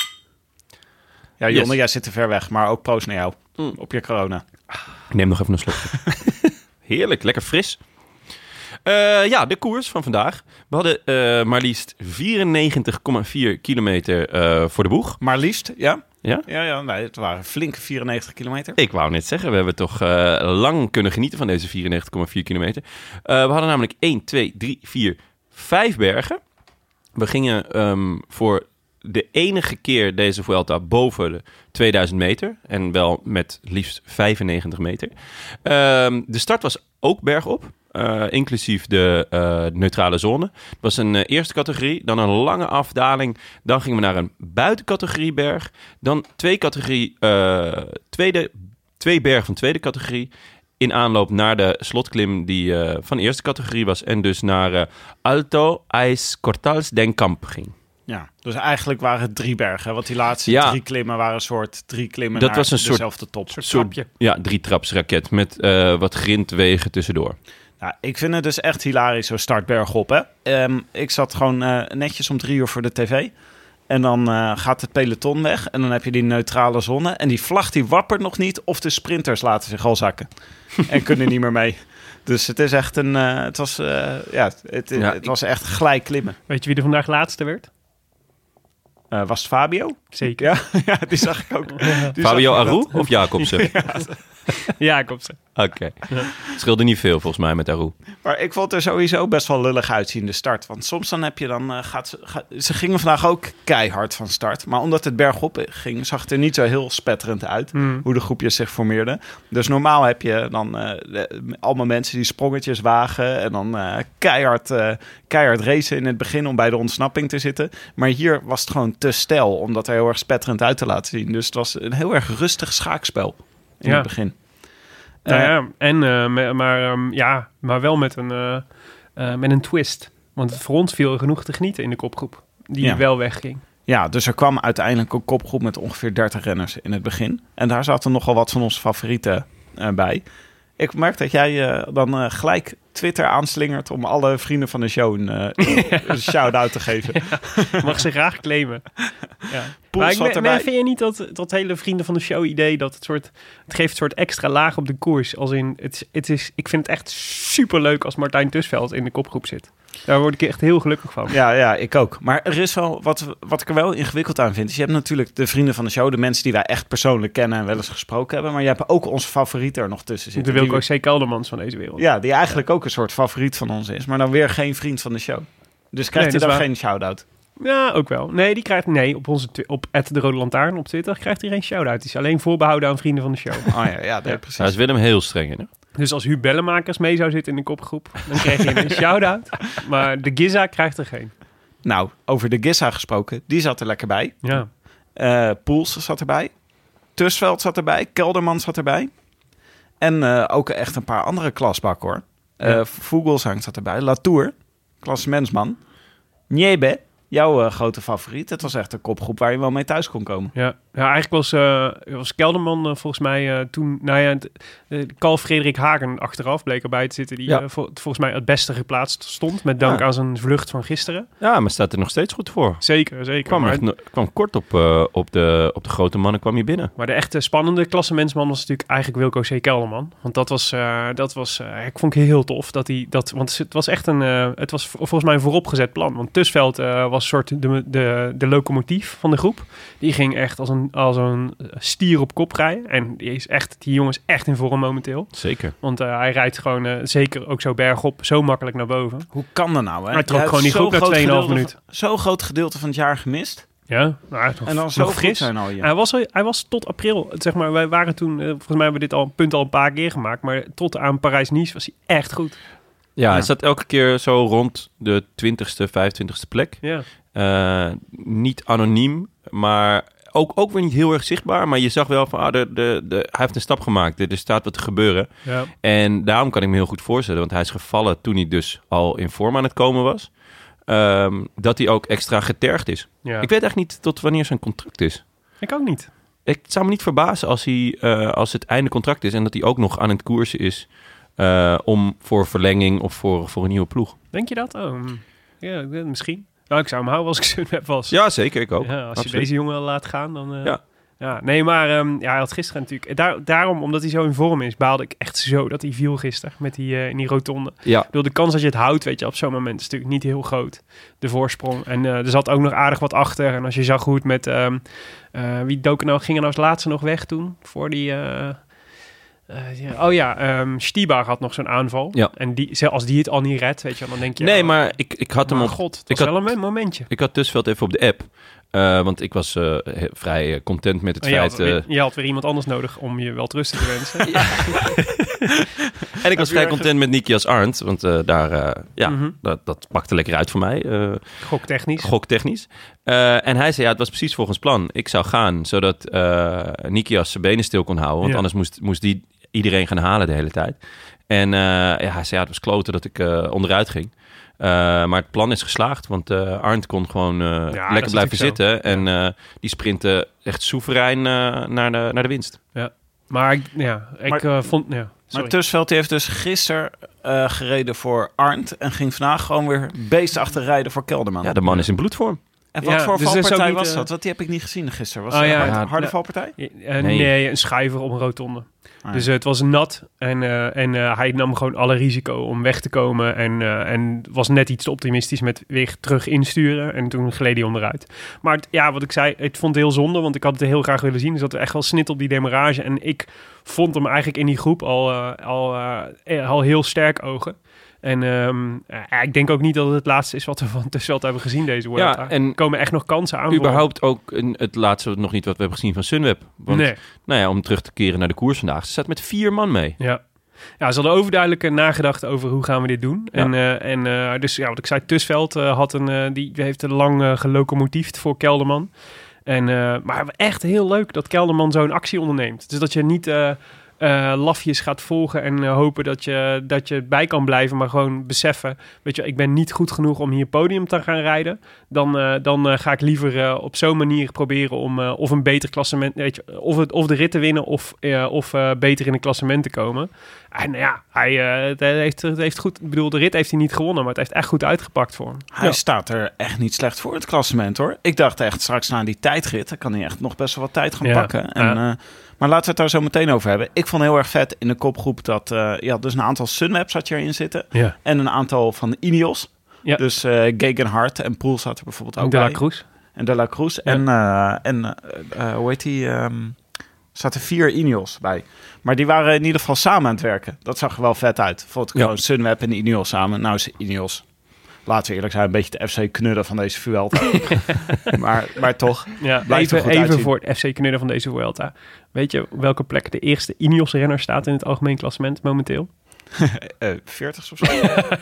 [SPEAKER 3] Ja, Jonne,
[SPEAKER 7] Yes.
[SPEAKER 3] jij zit te ver weg, maar ook proost naar jou.
[SPEAKER 7] Mm.
[SPEAKER 3] Op je corona.
[SPEAKER 7] Ik neem nog even een slokje. Heerlijk, lekker fris. Uh, ja, de koers van vandaag. We hadden uh, maar liefst vierennegentig komma vier kilometer uh, voor de boeg.
[SPEAKER 3] Maar liefst, ja?
[SPEAKER 7] Ja?
[SPEAKER 3] Ja, ja, nee, het waren flinke vierennegentig kilometer.
[SPEAKER 7] Ik wou net zeggen, we hebben toch uh, lang kunnen genieten van deze vierennegentig komma vier kilometer. Uh, we hadden namelijk één, twee, drie, vier, vijf bergen. We gingen um, voor de enige keer deze Vuelta boven de tweeduizend meter. En wel met liefst vijfennegentig meter. Um, de start was ook bergop. Uh, inclusief de uh, neutrale zone. Het was een uh, eerste categorie, dan een lange afdaling. Dan gingen we naar een buitencategorie berg. Dan twee, categorie, uh, tweede, twee bergen van tweede categorie. In aanloop naar de slotklim die uh, van de eerste categorie was. En dus naar uh, Alto Ais Cortals den Camp ging.
[SPEAKER 3] Ja, dus eigenlijk waren het drie bergen. Want die laatste
[SPEAKER 7] Ja.
[SPEAKER 3] drie klimmen waren een soort drie klimmen
[SPEAKER 7] Dat
[SPEAKER 3] naar
[SPEAKER 7] was een soort-
[SPEAKER 3] dezelfde top.
[SPEAKER 4] Soort
[SPEAKER 7] Soort-
[SPEAKER 4] trapje.
[SPEAKER 7] Ja, drietrapsraket met uh, wat grindwegen tussendoor.
[SPEAKER 3] Nou, ik vind het dus echt hilarisch, zo startberg op. Hè? Um, ik zat gewoon uh, netjes om drie uur voor de tv. En dan uh, gaat het peloton weg. En dan heb je die neutrale zone. En die vlag die wappert nog niet. Of de sprinters laten zich al zakken. en kunnen niet meer mee. Dus het is echt een... Uh, het, was, uh, ja, het,
[SPEAKER 7] Ja,
[SPEAKER 3] het was echt gelijk klimmen.
[SPEAKER 4] Weet je wie er vandaag laatste werd?
[SPEAKER 3] Uh, was het Fabio?
[SPEAKER 4] Zeker.
[SPEAKER 3] Ja, ja die zag ik ook. Die
[SPEAKER 7] Fabio
[SPEAKER 3] zag ik
[SPEAKER 7] Aru
[SPEAKER 3] dat.
[SPEAKER 7] of Jacobsen?
[SPEAKER 4] Ja, ik op ze.
[SPEAKER 7] Oké. Okay. Ja. Scheelde niet veel volgens mij met Aru.
[SPEAKER 3] Maar ik vond er sowieso best wel lullig uitzien de start. Want soms dan heb je dan... Uh, gaat ze, gaat, ze gingen vandaag ook keihard van start. Maar omdat het bergop ging, zag het er niet zo heel spetterend uit. Mm. Hoe de groepjes zich formeerden. Dus normaal heb je dan uh, de, allemaal mensen die sprongetjes wagen. En dan uh, keihard, uh, keihard racen in het begin om bij de ontsnapping te zitten. Maar hier was het gewoon te stijl om dat er heel erg spetterend uit te laten zien. Dus het was een heel erg rustig schaakspel in ja. het begin.
[SPEAKER 4] Nou ja, en, uh, maar, um, ja, maar wel met een, uh, uh, met een twist. Want voor ons viel er genoeg te genieten in de kopgroep. Die ja. wel wegging.
[SPEAKER 3] Ja, dus er kwam uiteindelijk een kopgroep met ongeveer dertig renners in het begin. En daar zaten nogal wat van onze favorieten uh, bij. Ik merk dat jij uh, dan uh, gelijk Twitter aanslingert om alle vrienden van de show een, uh, ja. een shout-out te geven.
[SPEAKER 4] Ja, mag ze graag claimen. Ja. Maar, ik, maar vind je niet dat dat hele vrienden van de show idee dat het soort het geeft een soort extra laag op de koers? Als in het, het is, ik vind het echt super leuk als Martijn Tusveld in de kopgroep zit. Daar word ik echt heel gelukkig van.
[SPEAKER 3] Ja, ja, ik ook. Maar er is wel wat, wat ik er wel ingewikkeld aan vind. Is je hebt natuurlijk de vrienden van de show, de mensen die wij echt persoonlijk kennen en wel eens gesproken hebben. Maar je hebt ook onze favorieten er nog tussen zitten.
[SPEAKER 4] De Wilco C. Keldermans van deze wereld.
[SPEAKER 3] Ja, die eigenlijk ook een soort favoriet van ons is, maar dan weer geen vriend van de show. Dus krijgt nee, hij dan waar. geen shout-out?
[SPEAKER 4] Ja, ook wel. Nee, die krijgt nee op onze twi- op at de Rode Lantaarn op Twitter krijgt hij geen shout-out. Die is alleen voorbehouden aan vrienden van de show.
[SPEAKER 3] Oh ja, ja, nee, precies.
[SPEAKER 7] Daar is Willem heel streng in, hè?
[SPEAKER 4] Dus als Huub Bellemakers mee zou zitten in de kopgroep, dan kreeg je een shout-out. Maar de Giza krijgt er geen.
[SPEAKER 3] Nou, over de Giza gesproken, die zat er lekker bij.
[SPEAKER 4] Ja.
[SPEAKER 3] Uh, Poels zat erbij. Tusveld zat erbij. Kelderman zat erbij. En uh, ook echt een paar andere klasbakken, hoor. Uh, ja. Vogelsang zat erbij. Latour, klassementsman. Niebe, jouw uh, grote favoriet. Het was echt een kopgroep waar je wel mee thuis kon komen.
[SPEAKER 4] Ja, ja eigenlijk was, uh, was Kelderman uh, volgens mij uh, toen... Nou ja, uh, Carl Frederik Hagen achteraf bleek erbij te zitten. Die ja. uh, vol, volgens mij het beste geplaatst stond. Met dank ja. aan zijn vlucht van gisteren.
[SPEAKER 7] Ja, maar staat er nog steeds goed voor.
[SPEAKER 4] Zeker, zeker.
[SPEAKER 7] Kwam,
[SPEAKER 4] maar,
[SPEAKER 7] echt, kwam kort op, uh, op, de, op de grote mannen kwam je binnen.
[SPEAKER 4] Maar de echte spannende klassementsman was natuurlijk eigenlijk Wilco C. Kelderman. Want dat was... Uh, dat was uh, ik vond het heel tof dat hij... Dat, want het was echt een... Uh, het was volgens mij een vooropgezet plan. Want Tusveld uh, was een soort de, de, de locomotief van de groep. Die ging echt als een, als een stier op kop rijden. En die, is echt, die jongen is echt in vorm momenteel.
[SPEAKER 7] Zeker.
[SPEAKER 4] Want uh, hij rijdt gewoon uh, zeker ook zo bergop zo makkelijk naar boven.
[SPEAKER 3] Hoe kan dat nou? Hè?
[SPEAKER 4] Hij trok gewoon niet goed na twee komma vijf minuten.
[SPEAKER 3] Zo'n groot gedeelte van het jaar gemist.
[SPEAKER 4] Ja, nou, nog,
[SPEAKER 3] en dan zo
[SPEAKER 4] fris.
[SPEAKER 3] Zijn al, ja.
[SPEAKER 4] hij, was, hij was tot april, zeg maar, wij waren toen, uh, volgens mij hebben we dit al een punt al een paar keer gemaakt, maar tot aan Parijs-Nice was hij echt goed.
[SPEAKER 7] Ja, ja, hij zat elke keer zo rond de twintigste, vijfentwintigste plek.
[SPEAKER 4] Ja.
[SPEAKER 7] Uh, niet anoniem, maar ook, ook weer niet heel erg zichtbaar. Maar je zag wel van, ah, de, de, de, hij heeft een stap gemaakt. Er, er staat wat te gebeuren.
[SPEAKER 4] Ja.
[SPEAKER 7] En daarom kan ik me heel goed voorstellen, want hij is gevallen toen hij dus al in vorm aan het komen was. Um, dat hij ook extra getergd is.
[SPEAKER 4] Ja.
[SPEAKER 7] Ik weet echt niet tot wanneer zijn contract is.
[SPEAKER 4] Ik ook niet.
[SPEAKER 7] Ik zou me niet verbazen als, hij, uh, als het einde contract is en dat hij ook nog aan het koersen is uh, om voor verlenging of voor, voor een nieuwe ploeg.
[SPEAKER 4] Denk je dat? Oh, ja, misschien. Nou, ik zou hem houden als ik zo'n heb was.
[SPEAKER 7] Ja, zeker. Ik ook.
[SPEAKER 4] Ja, als
[SPEAKER 7] Absoluut.
[SPEAKER 4] je deze jongen laat gaan, dan... Uh,
[SPEAKER 7] ja.
[SPEAKER 4] Ja, nee, maar um, ja, hij had gisteren natuurlijk... Daar, daarom, omdat hij zo in vorm is, baalde ik echt zo dat hij viel gisteren met die, uh, in die rotonde.
[SPEAKER 7] Ja.
[SPEAKER 4] Ik bedoel, de kans dat je het houdt, weet je, op zo'n moment is natuurlijk niet heel groot. De voorsprong. En uh, er zat ook nog aardig wat achter. En als je zag hoe het met... Um, uh, wie dook er nou, ging er nou als laatste nog weg toen? Voor die... Uh, Uh, ja. Oh ja, um, Stibar had nog zo'n aanval.
[SPEAKER 7] Ja.
[SPEAKER 4] En die, als die het al niet redt, weet je, dan denk je...
[SPEAKER 7] Nee,
[SPEAKER 4] oh,
[SPEAKER 7] maar ik, ik had hem op...
[SPEAKER 4] God, dat
[SPEAKER 7] ik
[SPEAKER 4] was
[SPEAKER 7] had,
[SPEAKER 4] wel een momentje.
[SPEAKER 7] Ik had Tusveld even op de app. Uh, want ik was uh, he, vrij content met het
[SPEAKER 4] oh, je
[SPEAKER 7] feit...
[SPEAKER 4] Had weer,
[SPEAKER 7] uh,
[SPEAKER 4] je had weer iemand anders nodig om je wel trusten te wensen.
[SPEAKER 7] En ik was vrij content met Nikias Arndt. Want uh, daar, uh, ja, mm-hmm. dat, dat pakte lekker uit voor mij. Uh,
[SPEAKER 4] Goktechnisch.
[SPEAKER 7] Goktechnisch. Uh, en hij zei, ja, het was precies volgens plan. Ik zou gaan, zodat uh, Nikias zijn benen stil kon houden. Want ja. anders moest, moest die iedereen gaan halen de hele tijd. En uh, ja, hij zei, ja, het was kloten dat ik uh, onderuit ging. Uh, maar het plan is geslaagd, want uh, Arndt kon gewoon uh, ja, lekker blijven zitten. Zo. En uh, die sprintte echt soeverein uh, naar, de, naar de winst.
[SPEAKER 4] Ja, maar ik, ja, ik maar, uh, vond... Ja,
[SPEAKER 3] maar Tusveld heeft dus gisteren uh, gereden voor Arndt en ging vandaag gewoon weer beestachtig rijden voor Kelderman.
[SPEAKER 7] Ja, de man is in bloedvorm.
[SPEAKER 3] En wat
[SPEAKER 4] ja,
[SPEAKER 3] voor
[SPEAKER 4] dus
[SPEAKER 3] valpartij
[SPEAKER 4] niet,
[SPEAKER 3] was
[SPEAKER 4] uh...
[SPEAKER 3] dat? Want die heb ik niet gezien gisteren. Was
[SPEAKER 4] oh,
[SPEAKER 3] het
[SPEAKER 4] ja,
[SPEAKER 3] een harde,
[SPEAKER 4] ja,
[SPEAKER 3] harde ja, valpartij?
[SPEAKER 4] Uh, nee. nee, een schuiver op een rotonde.
[SPEAKER 3] Ah,
[SPEAKER 4] Dus
[SPEAKER 3] ja.
[SPEAKER 4] uh, het was nat en, uh, en uh, hij nam gewoon alle risico om weg te komen. En, uh, en was net iets te optimistisch met weer terug insturen. En toen gleed hij onderuit. Maar het, ja, wat ik zei, ik vond het heel zonde, want ik had het heel graag willen zien. Dus dat we echt wel snit op die demarrage. En ik vond hem eigenlijk in die groep al, uh, al, uh, al heel sterk ogen. En um, uh, ik denk ook niet dat het het laatste is wat we van Tussveld hebben gezien deze Vuelta.
[SPEAKER 7] Ja, en
[SPEAKER 4] er komen echt nog kansen aan.
[SPEAKER 7] Überhaupt ook een, het laatste nog niet wat we hebben gezien van Sunweb. Want,
[SPEAKER 4] nee.
[SPEAKER 7] nou ja, om terug te keren naar de koers vandaag. Ze staat met vier man mee.
[SPEAKER 4] Ja. Ja, ze hadden overduidelijk nagedacht over hoe gaan we dit doen.
[SPEAKER 7] Ja.
[SPEAKER 4] En, uh, en uh, dus ja, wat ik zei, Tussveld uh, had een, uh, die heeft een lang uh, gelocomotiefd voor Kelderman. En, uh, maar echt heel leuk dat Kelderman zo'n actie onderneemt. Dus dat je niet uh, uh, lafjes gaat volgen en uh, hopen dat je, dat je bij kan blijven, maar gewoon beseffen, weet je, ik ben niet goed genoeg om hier podium te gaan rijden. Dan, uh, dan uh, ga ik liever uh, op zo'n manier proberen om uh, of een beter klassement, weet je, of, het, of de rit te winnen of, uh, of uh, beter in een klassement te komen. En ja, hij uh, het heeft, het heeft goed, ik bedoel, de rit heeft hij niet gewonnen, maar het heeft echt goed uitgepakt voor hem.
[SPEAKER 3] Hij ja. staat er echt niet slecht voor het klassement, hoor. Ik dacht echt straks na die tijdrit, dan kan hij echt nog best wel wat tijd gaan
[SPEAKER 4] ja.
[SPEAKER 3] pakken. En,
[SPEAKER 4] Ja.
[SPEAKER 3] uh, maar laten we het daar zo meteen over hebben. Ik vond heel erg vet in de kopgroep dat uh, ja, dus een aantal Sunweb zat hierin zitten.
[SPEAKER 4] Ja.
[SPEAKER 3] En een aantal van de Ineos.
[SPEAKER 4] Ja.
[SPEAKER 3] Dus uh, Gegenhardt en Poel zat er bijvoorbeeld ook
[SPEAKER 4] De La
[SPEAKER 3] bij.
[SPEAKER 4] Cruz.
[SPEAKER 3] En De La Cruz.
[SPEAKER 4] Ja.
[SPEAKER 3] En, uh, en uh, uh, hoe heet die? Um, er zaten vier Ineos bij. Maar die waren in ieder geval samen aan het werken. Dat zag er wel vet uit. Bijvoorbeeld
[SPEAKER 7] Ja.
[SPEAKER 3] gewoon Sunweb en Ineos samen. Nou is Ineos, laten we eerlijk zijn, een beetje de F C knudden van deze Vuelta. maar, maar toch.
[SPEAKER 4] Ja,
[SPEAKER 3] Blijft er
[SPEAKER 4] even,
[SPEAKER 3] goed
[SPEAKER 4] even
[SPEAKER 3] uitzien.
[SPEAKER 4] voor het F C knudden van deze Vuelta. Weet je op welke plek de eerste Ineos-renner staat in het algemeen klassement momenteel?
[SPEAKER 3] uh, veertig of zo.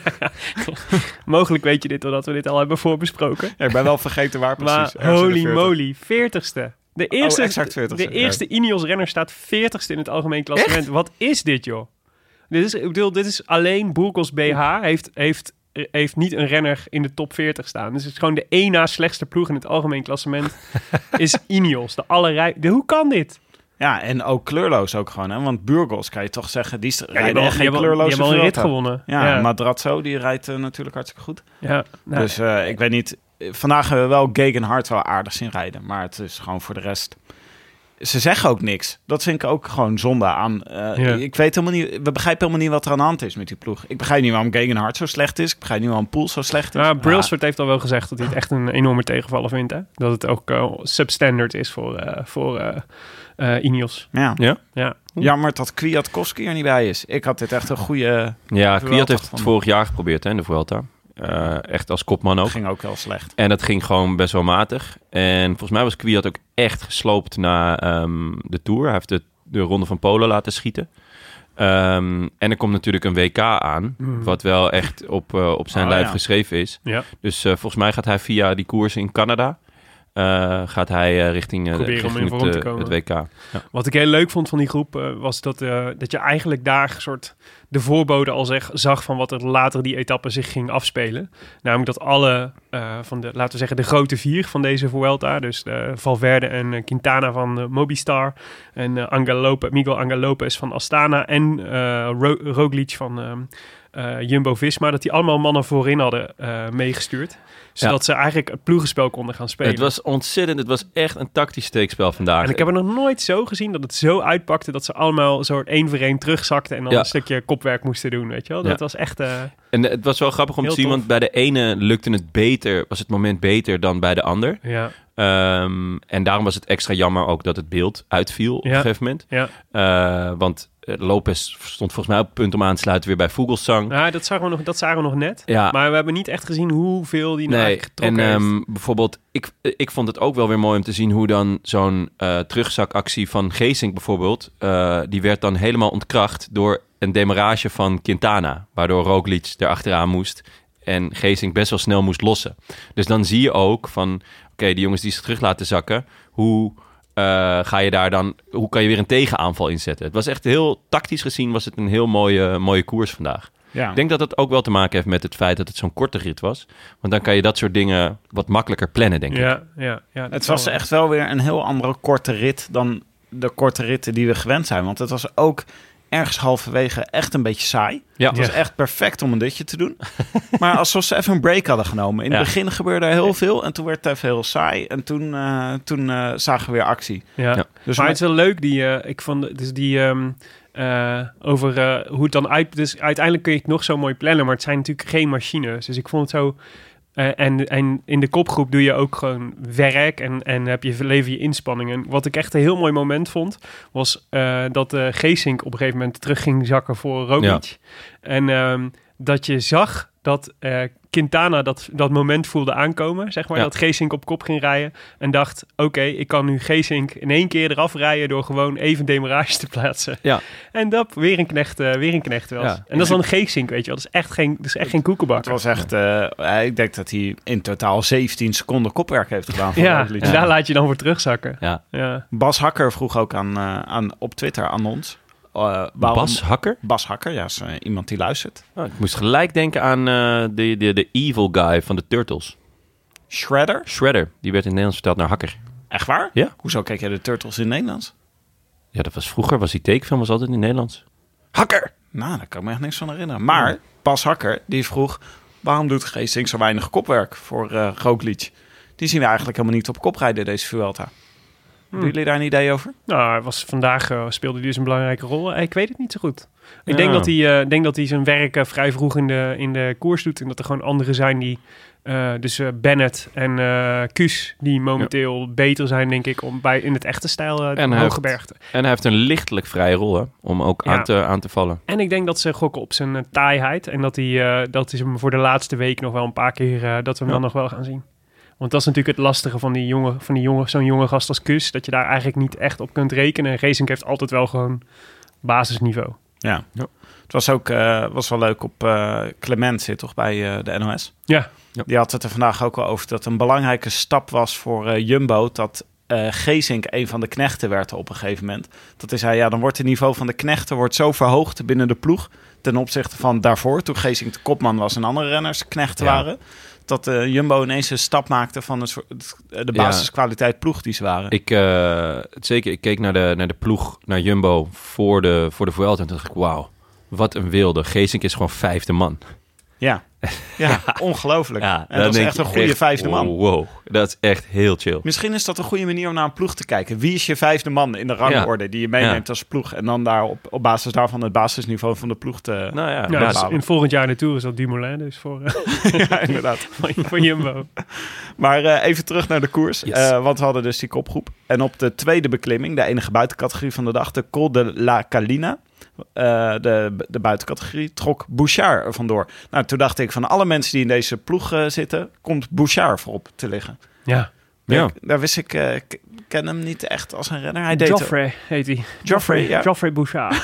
[SPEAKER 4] Mogelijk weet je dit, doordat we dit al hebben voorbesproken.
[SPEAKER 3] Ja, ik ben wel vergeten waar precies.
[SPEAKER 4] Maar
[SPEAKER 3] Ergens in de
[SPEAKER 4] holy
[SPEAKER 3] veertig.
[SPEAKER 4] moly, veertigste. De eerste,
[SPEAKER 3] Oh, exact veertigste,
[SPEAKER 4] de
[SPEAKER 3] ja.
[SPEAKER 4] eerste Ineos-renner staat veertigste in het algemeen klassement. Wat is dit, joh? Dit is, ik bedoel, dit is alleen Burgos B H heeft, heeft, heeft niet een renner in de top veertig staan. Dus het is gewoon de één na slechtste ploeg in het algemeen klassement is Ineos. De allerrij... De, hoe kan dit?
[SPEAKER 3] Ja, en ook kleurloos ook gewoon. Hè? Want Burgos kan je toch zeggen, die
[SPEAKER 4] Ja, die
[SPEAKER 3] rijden echt geen
[SPEAKER 4] die
[SPEAKER 3] kleurloze
[SPEAKER 4] hebben al een rit
[SPEAKER 3] Vuelta.
[SPEAKER 4] gewonnen.
[SPEAKER 3] Ja,
[SPEAKER 4] ja.
[SPEAKER 3] Madrazo, die rijdt uh, natuurlijk hartstikke goed.
[SPEAKER 4] ja nou,
[SPEAKER 3] Dus uh, ik weet niet. Vandaag hebben we wel Gegenhardt wel aardig zien rijden. Maar het is gewoon voor de rest. Ze zeggen ook niks. Dat vind ik ook gewoon zonde aan. Uh,
[SPEAKER 4] Ja.
[SPEAKER 3] Ik weet helemaal niet. We begrijpen helemaal niet wat er aan de hand is met die ploeg. Ik begrijp niet waarom Gegenhardt zo slecht is. Ik begrijp niet waarom Poel zo slecht is.
[SPEAKER 4] Ja, Brailsford heeft al wel gezegd dat hij het echt een enorme tegenvaller vindt. Hè? Dat het ook uh, substandard is voor, uh, voor uh, uh, Ineos.
[SPEAKER 3] Ja.
[SPEAKER 7] Ja?
[SPEAKER 4] Ja.
[SPEAKER 3] Jammer dat Kwiatkowski er niet bij is. Ik had dit echt een goede.
[SPEAKER 7] Ja,
[SPEAKER 3] Vuelta
[SPEAKER 7] Kwiat heeft het
[SPEAKER 3] gevonden.
[SPEAKER 7] vorig jaar geprobeerd hè, in de Vuelta. Uh, echt als kopman ook.
[SPEAKER 3] Ging ook wel slecht.
[SPEAKER 7] En dat ging gewoon best wel matig. En volgens mij was Kwiat ook echt gesloopt na um, de Tour. Hij heeft de, de Ronde van Polen laten schieten. Um, en er komt natuurlijk een W K aan,
[SPEAKER 4] Mm.
[SPEAKER 7] wat wel echt op, uh, op zijn
[SPEAKER 3] Oh,
[SPEAKER 7] lijf
[SPEAKER 3] ja.
[SPEAKER 7] geschreven is.
[SPEAKER 4] Ja.
[SPEAKER 7] Dus uh, volgens mij gaat hij via die koers in Canada, uh, gaat hij uh, richting, uh,
[SPEAKER 4] Proberen om in
[SPEAKER 7] richting
[SPEAKER 4] vorm
[SPEAKER 7] het,
[SPEAKER 4] te
[SPEAKER 7] uh,
[SPEAKER 4] komen.
[SPEAKER 7] het W K. Ja.
[SPEAKER 4] Wat ik heel leuk vond van die groep uh, was dat, uh, dat je eigenlijk daar soort de voorbode al zeg, zag van wat er later die etappe zich ging afspelen. Namelijk dat alle uh, van de, laten we zeggen, de grote vier van deze Vuelta, dus de Valverde en uh, Quintana van uh, Mobistar en uh, Angel Lopez, Miguel Angel Lopez van Astana en uh, Ro- Roglic van uh, uh, Jumbo-Visma, dat die allemaal mannen voorin hadden uh, meegestuurd. Zodat
[SPEAKER 7] Ja.
[SPEAKER 4] ze eigenlijk het ploegenspel konden gaan spelen.
[SPEAKER 7] Het was ontzettend, het was echt een tactisch steekspel vandaag.
[SPEAKER 4] En ik heb er nog nooit zo gezien dat het zo uitpakte dat ze allemaal zo één voor één terugzakten en dan
[SPEAKER 7] Ja.
[SPEAKER 4] een stukje kopwerk moesten doen, weet je wel. Dat
[SPEAKER 7] Ja.
[SPEAKER 4] was echt... Uh,
[SPEAKER 7] En het was wel grappig om
[SPEAKER 4] Heel
[SPEAKER 7] te zien,
[SPEAKER 4] tof.
[SPEAKER 7] want bij de ene lukte het beter, was het moment beter dan bij de ander.
[SPEAKER 4] ja,
[SPEAKER 7] Um, en daarom was het extra jammer ook dat het beeld uitviel op
[SPEAKER 4] Ja.
[SPEAKER 7] een gegeven moment.
[SPEAKER 4] ja.
[SPEAKER 7] Uh, want uh, Lopez stond volgens mij op het punt om aan te sluiten weer bij Vogelsang.
[SPEAKER 4] Nou, dat zagen we nog, dat zagen we nog net.
[SPEAKER 7] Ja.
[SPEAKER 4] Maar we hebben niet echt gezien hoeveel die nou
[SPEAKER 7] Nee,
[SPEAKER 4] eigenlijk
[SPEAKER 7] en
[SPEAKER 4] getrokken heeft.
[SPEAKER 7] um, bijvoorbeeld, ik, ik vond het ook wel weer mooi om te zien hoe dan zo'n uh, terugzakactie van Geesink bijvoorbeeld, uh, die werd dan helemaal ontkracht door een demarrage van Quintana, waardoor Roglic erachteraan moest en Geesink best wel snel moest lossen. Dus dan zie je ook van, oké, okay, die jongens die zich terug laten zakken, hoe uh, ga je daar dan, hoe kan je weer een tegenaanval inzetten? Het was echt heel tactisch gezien, was het een heel mooie, mooie koers vandaag.
[SPEAKER 3] Ja.
[SPEAKER 7] Ik denk dat het ook wel te maken heeft met het feit dat het zo'n korte rit was. Want dan kan je dat soort dingen wat makkelijker plannen, denk ik.
[SPEAKER 4] Ja, ja, ja. dat
[SPEAKER 3] Het
[SPEAKER 4] zal
[SPEAKER 3] was
[SPEAKER 4] wel.
[SPEAKER 3] echt wel weer een heel andere korte rit dan de korte ritten die we gewend zijn. Want het was ook ergens halverwege echt een beetje saai.
[SPEAKER 7] Ja.
[SPEAKER 3] Het was
[SPEAKER 4] Ja.
[SPEAKER 3] echt perfect om een dutje te doen. Maar alsof ze even een break hadden genomen. In
[SPEAKER 7] Ja.
[SPEAKER 3] het begin gebeurde er heel veel en toen werd het even heel saai. En toen, uh, toen uh, zagen we weer actie.
[SPEAKER 4] Ja.
[SPEAKER 7] Ja.
[SPEAKER 3] Dus
[SPEAKER 4] Maar het is wel leuk, die, uh, ik vond, dus die, um, uh, over uh, hoe het dan uit... Dus uiteindelijk kun je het nog zo mooi plannen, maar het zijn natuurlijk geen machines. Dus ik vond het zo... Uh, en, en in de kopgroep doe je ook gewoon werk en, en heb je leven je inspanningen. Wat ik echt een heel mooi moment vond, was uh, dat uh, Geesink op een gegeven moment terug ging zakken voor Roglic. Ja. En um, dat je zag dat uh, Quintana dat, dat moment voelde aankomen, zeg maar. Ja. Dat Geesink op kop ging rijden en dacht, oké, okay, ik kan nu Geesink in één keer eraf rijden door gewoon even demarrage te plaatsen.
[SPEAKER 7] Ja.
[SPEAKER 4] En dat weer een knecht, uh, weer een knecht wel. Ja. En dat is dan Geesink, weet je wel. Dat is echt geen, dat is echt geen koekenbakker.
[SPEAKER 3] Het was echt, uh, ik denk dat hij in totaal zeventien seconden kopwerk heeft gedaan. Voor
[SPEAKER 4] ja,
[SPEAKER 3] Roglic.
[SPEAKER 4] en daar laat je dan voor terugzakken.
[SPEAKER 7] Ja.
[SPEAKER 4] Ja.
[SPEAKER 3] Bas Hakker vroeg ook aan, uh, aan, op Twitter aan ons.
[SPEAKER 7] Uh, waarom... Bas Hakker?
[SPEAKER 3] Bas Hakker, ja, is uh, iemand die luistert.
[SPEAKER 7] Oh, ik moest gelijk denken aan uh, de, de, de evil guy van de Turtles.
[SPEAKER 3] Shredder?
[SPEAKER 7] Shredder, die werd in het Nederlands vertaald naar Hakker.
[SPEAKER 3] Echt waar?
[SPEAKER 7] Ja.
[SPEAKER 3] Hoezo kijk jij de Turtles in het Nederlands?
[SPEAKER 7] Ja, dat was vroeger, was die tekenfilm was altijd in het Nederlands. Hakker!
[SPEAKER 3] Nou, daar kan ik me echt niks van herinneren. Maar ja. Bas Hakker, die vroeg... waarom doet Geesink zo weinig kopwerk voor uh, Roglic? Die zien we eigenlijk helemaal niet op kop rijden, deze Vuelta. Hmm. Hebben jullie daar een idee over?
[SPEAKER 4] Nou, was vandaag uh, speelde hij dus een belangrijke rol. Ik weet het niet zo goed. Ik ja. denk, dat hij, uh, denk dat hij zijn werk uh, vrij vroeg in de, in de koers doet. En dat er gewoon anderen zijn die... Uh, dus uh, Bennett en uh, Kuus, die momenteel ja. beter zijn, denk ik, om bij in het echte stijl uh, de Hooggebergte.
[SPEAKER 7] En hij heeft een lichtelijk vrije rol, hè, om ook ja. aan, te, aan te vallen.
[SPEAKER 4] En ik denk dat ze gokken op zijn uh, taaiheid. En dat, hij, uh, dat is hem voor de laatste week nog wel een paar keer, uh, dat we hem ja. dan nog wel gaan zien. Want dat is natuurlijk het lastige van, die jonge, van die jonge, zo'n jonge gast als Kuus. Dat je daar eigenlijk niet echt op kunt rekenen. En Geesink heeft altijd wel gewoon basisniveau.
[SPEAKER 3] Ja, ja. Het was ook uh, was wel leuk op uh, Clement zit toch bij uh, de N O S.
[SPEAKER 4] Ja.
[SPEAKER 3] ja. Die had het er vandaag ook al over dat een belangrijke stap was voor uh, Jumbo. Dat uh, Geesink een van de knechten werd op een gegeven moment. Dat is hij, ja, dan wordt het niveau van de knechten wordt zo verhoogd binnen de ploeg. Ten opzichte van daarvoor, toen Geesink de kopman was en andere renners knechten ja. waren. Dat uh, Jumbo ineens een stap maakte van een soort, de basiskwaliteit ja. ploeg die ze waren.
[SPEAKER 7] Ik, uh, zeker, ik keek naar de, naar de ploeg, naar Jumbo voor de, voor de Vuelta. En toen dacht ik, wauw, wat een wilde. Geesink is gewoon vijfde man.
[SPEAKER 3] Ja, ja, ja. ongelooflijk. Ja, en dat is echt een goede echt, vijfde man.
[SPEAKER 7] Wow, dat is echt heel chill.
[SPEAKER 3] Misschien is dat een goede manier om naar een ploeg te kijken. Wie is je vijfde man in de rangorde ja. die je meeneemt ja. als ploeg? En dan daar op, op basis daarvan het basisniveau van de ploeg te
[SPEAKER 7] nou ja,
[SPEAKER 4] ja, dus in volgend jaar in de Tour is dat Dumoulin dus voor, uh,
[SPEAKER 3] ja, inderdaad.
[SPEAKER 4] voor Jumbo.
[SPEAKER 3] Maar uh, even terug naar de koers.
[SPEAKER 7] Yes.
[SPEAKER 3] Uh, want we hadden dus die kopgroep. En op de tweede beklimming, de enige buitencategorie van de dag, de Col de la Calina. Uh, de, de buitencategorie trok Bouchard er vandoor. Nou, toen dacht ik, van alle mensen die in deze ploeg uh, zitten, komt Bouchard voorop te liggen.
[SPEAKER 4] Ja.
[SPEAKER 3] Daar, ja. daar wist ik, uh, ik ken hem niet echt als een renner. Hij deed
[SPEAKER 4] Joffrey er... heet hij.
[SPEAKER 3] Joffrey, ja.
[SPEAKER 4] Joffrey Bouchard.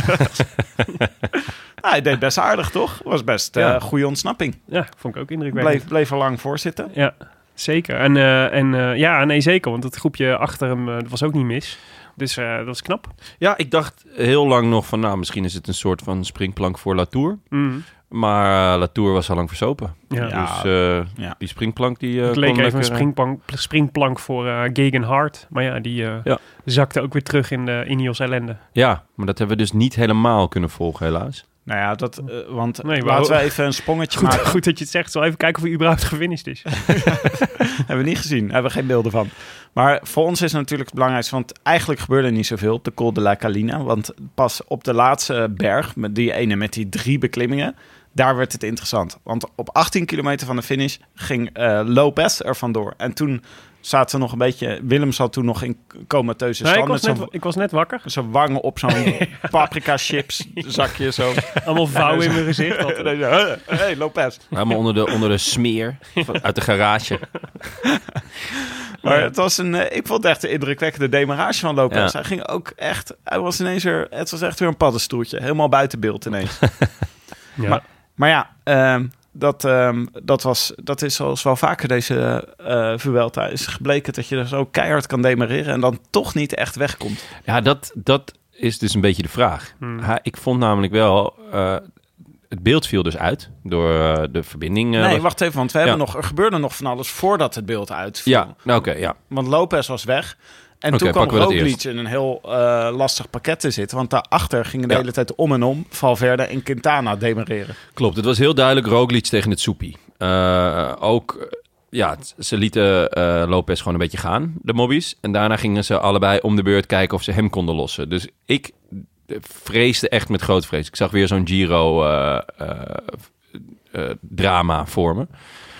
[SPEAKER 3] nou, hij deed best aardig, toch? Was best een uh, ja. goede ontsnapping.
[SPEAKER 4] Ja, vond ik ook indrukwekkend.
[SPEAKER 3] Bleef, bleef er lang voor zitten.
[SPEAKER 4] Ja, zeker. En, uh, en uh, ja, nee, zeker. Want het groepje achter hem uh, was ook niet mis. Dus uh, dat was knap.
[SPEAKER 7] Ja, ik dacht heel lang nog van, nou, misschien is het een soort van springplank voor Latour.
[SPEAKER 4] Mm.
[SPEAKER 7] Maar uh, Latour was al lang versopen.
[SPEAKER 4] Ja.
[SPEAKER 7] Dus uh, ja. die springplank die... Uh,
[SPEAKER 4] het leek even
[SPEAKER 7] lekker,
[SPEAKER 4] een springplank, springplank voor uh, Geoghegan Hart. Maar ja, die uh, ja. zakte ook weer terug in de Ineos ellende.
[SPEAKER 7] Ja, maar dat hebben we dus niet helemaal kunnen volgen, helaas.
[SPEAKER 3] Nou ja, dat, uh, want
[SPEAKER 4] nee,
[SPEAKER 3] laten we even een sprongetje
[SPEAKER 4] goed,
[SPEAKER 3] maken.
[SPEAKER 4] Goed dat je het zegt. Zal even kijken of hij überhaupt gefinished is.
[SPEAKER 3] Hebben we niet gezien. Hebben we geen beelden van. Maar voor ons is het natuurlijk het belangrijkste. Want eigenlijk gebeurde niet zoveel op de Col de la Calina. Want pas op de laatste berg, met die ene met die drie beklimmingen, daar werd het interessant. Want op achttien kilometer van de finish ging uh, Lopez er vandoor. En toen zaten we nog een beetje... Willem zat toen nog in comateuze stand.
[SPEAKER 4] Nee, ik, was net, ik was net wakker.
[SPEAKER 3] Zo'n wangen op zo'n paprika chips zakje. Zo.
[SPEAKER 4] Allemaal vouwen in mijn gezicht.
[SPEAKER 3] Hé, hey, Lopez.
[SPEAKER 7] Helemaal onder de, onder de smeer uit de garage.
[SPEAKER 3] Maar het was een, ik vond het echt een indrukwekkende demarrage van Lopez. Ja. Hij ging ook echt... Hij was ineens weer... Het was echt weer een paddenstoeltje. Helemaal buiten beeld ineens.
[SPEAKER 4] ja.
[SPEAKER 3] Maar, maar ja... Um, Dat, um, dat, was, dat is zoals wel vaker deze uh, Vuelta is gebleken dat je er zo keihard kan demareren en dan toch niet echt wegkomt.
[SPEAKER 7] Ja, dat, dat is dus een beetje de vraag. Hmm. Ha, ik vond namelijk wel, uh, het beeld viel dus uit door uh, de verbinding. Uh,
[SPEAKER 3] nee,
[SPEAKER 7] was...
[SPEAKER 3] wacht even, want we ja. hebben nog, er gebeurde nog van alles voordat het beeld uitviel.
[SPEAKER 7] Ja, nou, oké, okay, ja.
[SPEAKER 3] Want Lopez was weg En
[SPEAKER 7] Oké,
[SPEAKER 3] toen kwam
[SPEAKER 7] pakken we dat
[SPEAKER 3] Roglic
[SPEAKER 7] eerst.
[SPEAKER 3] in een heel uh, lastig pakket te zitten. Want daarachter gingen de
[SPEAKER 7] Ja.
[SPEAKER 3] hele tijd om en om Valverde en Quintana demereren.
[SPEAKER 7] Klopt, het was heel duidelijk Roglic tegen het soepie. Uh, ook, ja, ze lieten uh, Lopez gewoon een beetje gaan, de mobbies. En daarna gingen ze allebei om de beurt kijken of ze hem konden lossen. Dus ik vreesde echt met groot vrees. Ik zag weer zo'n Giro uh, uh, uh, drama voor me.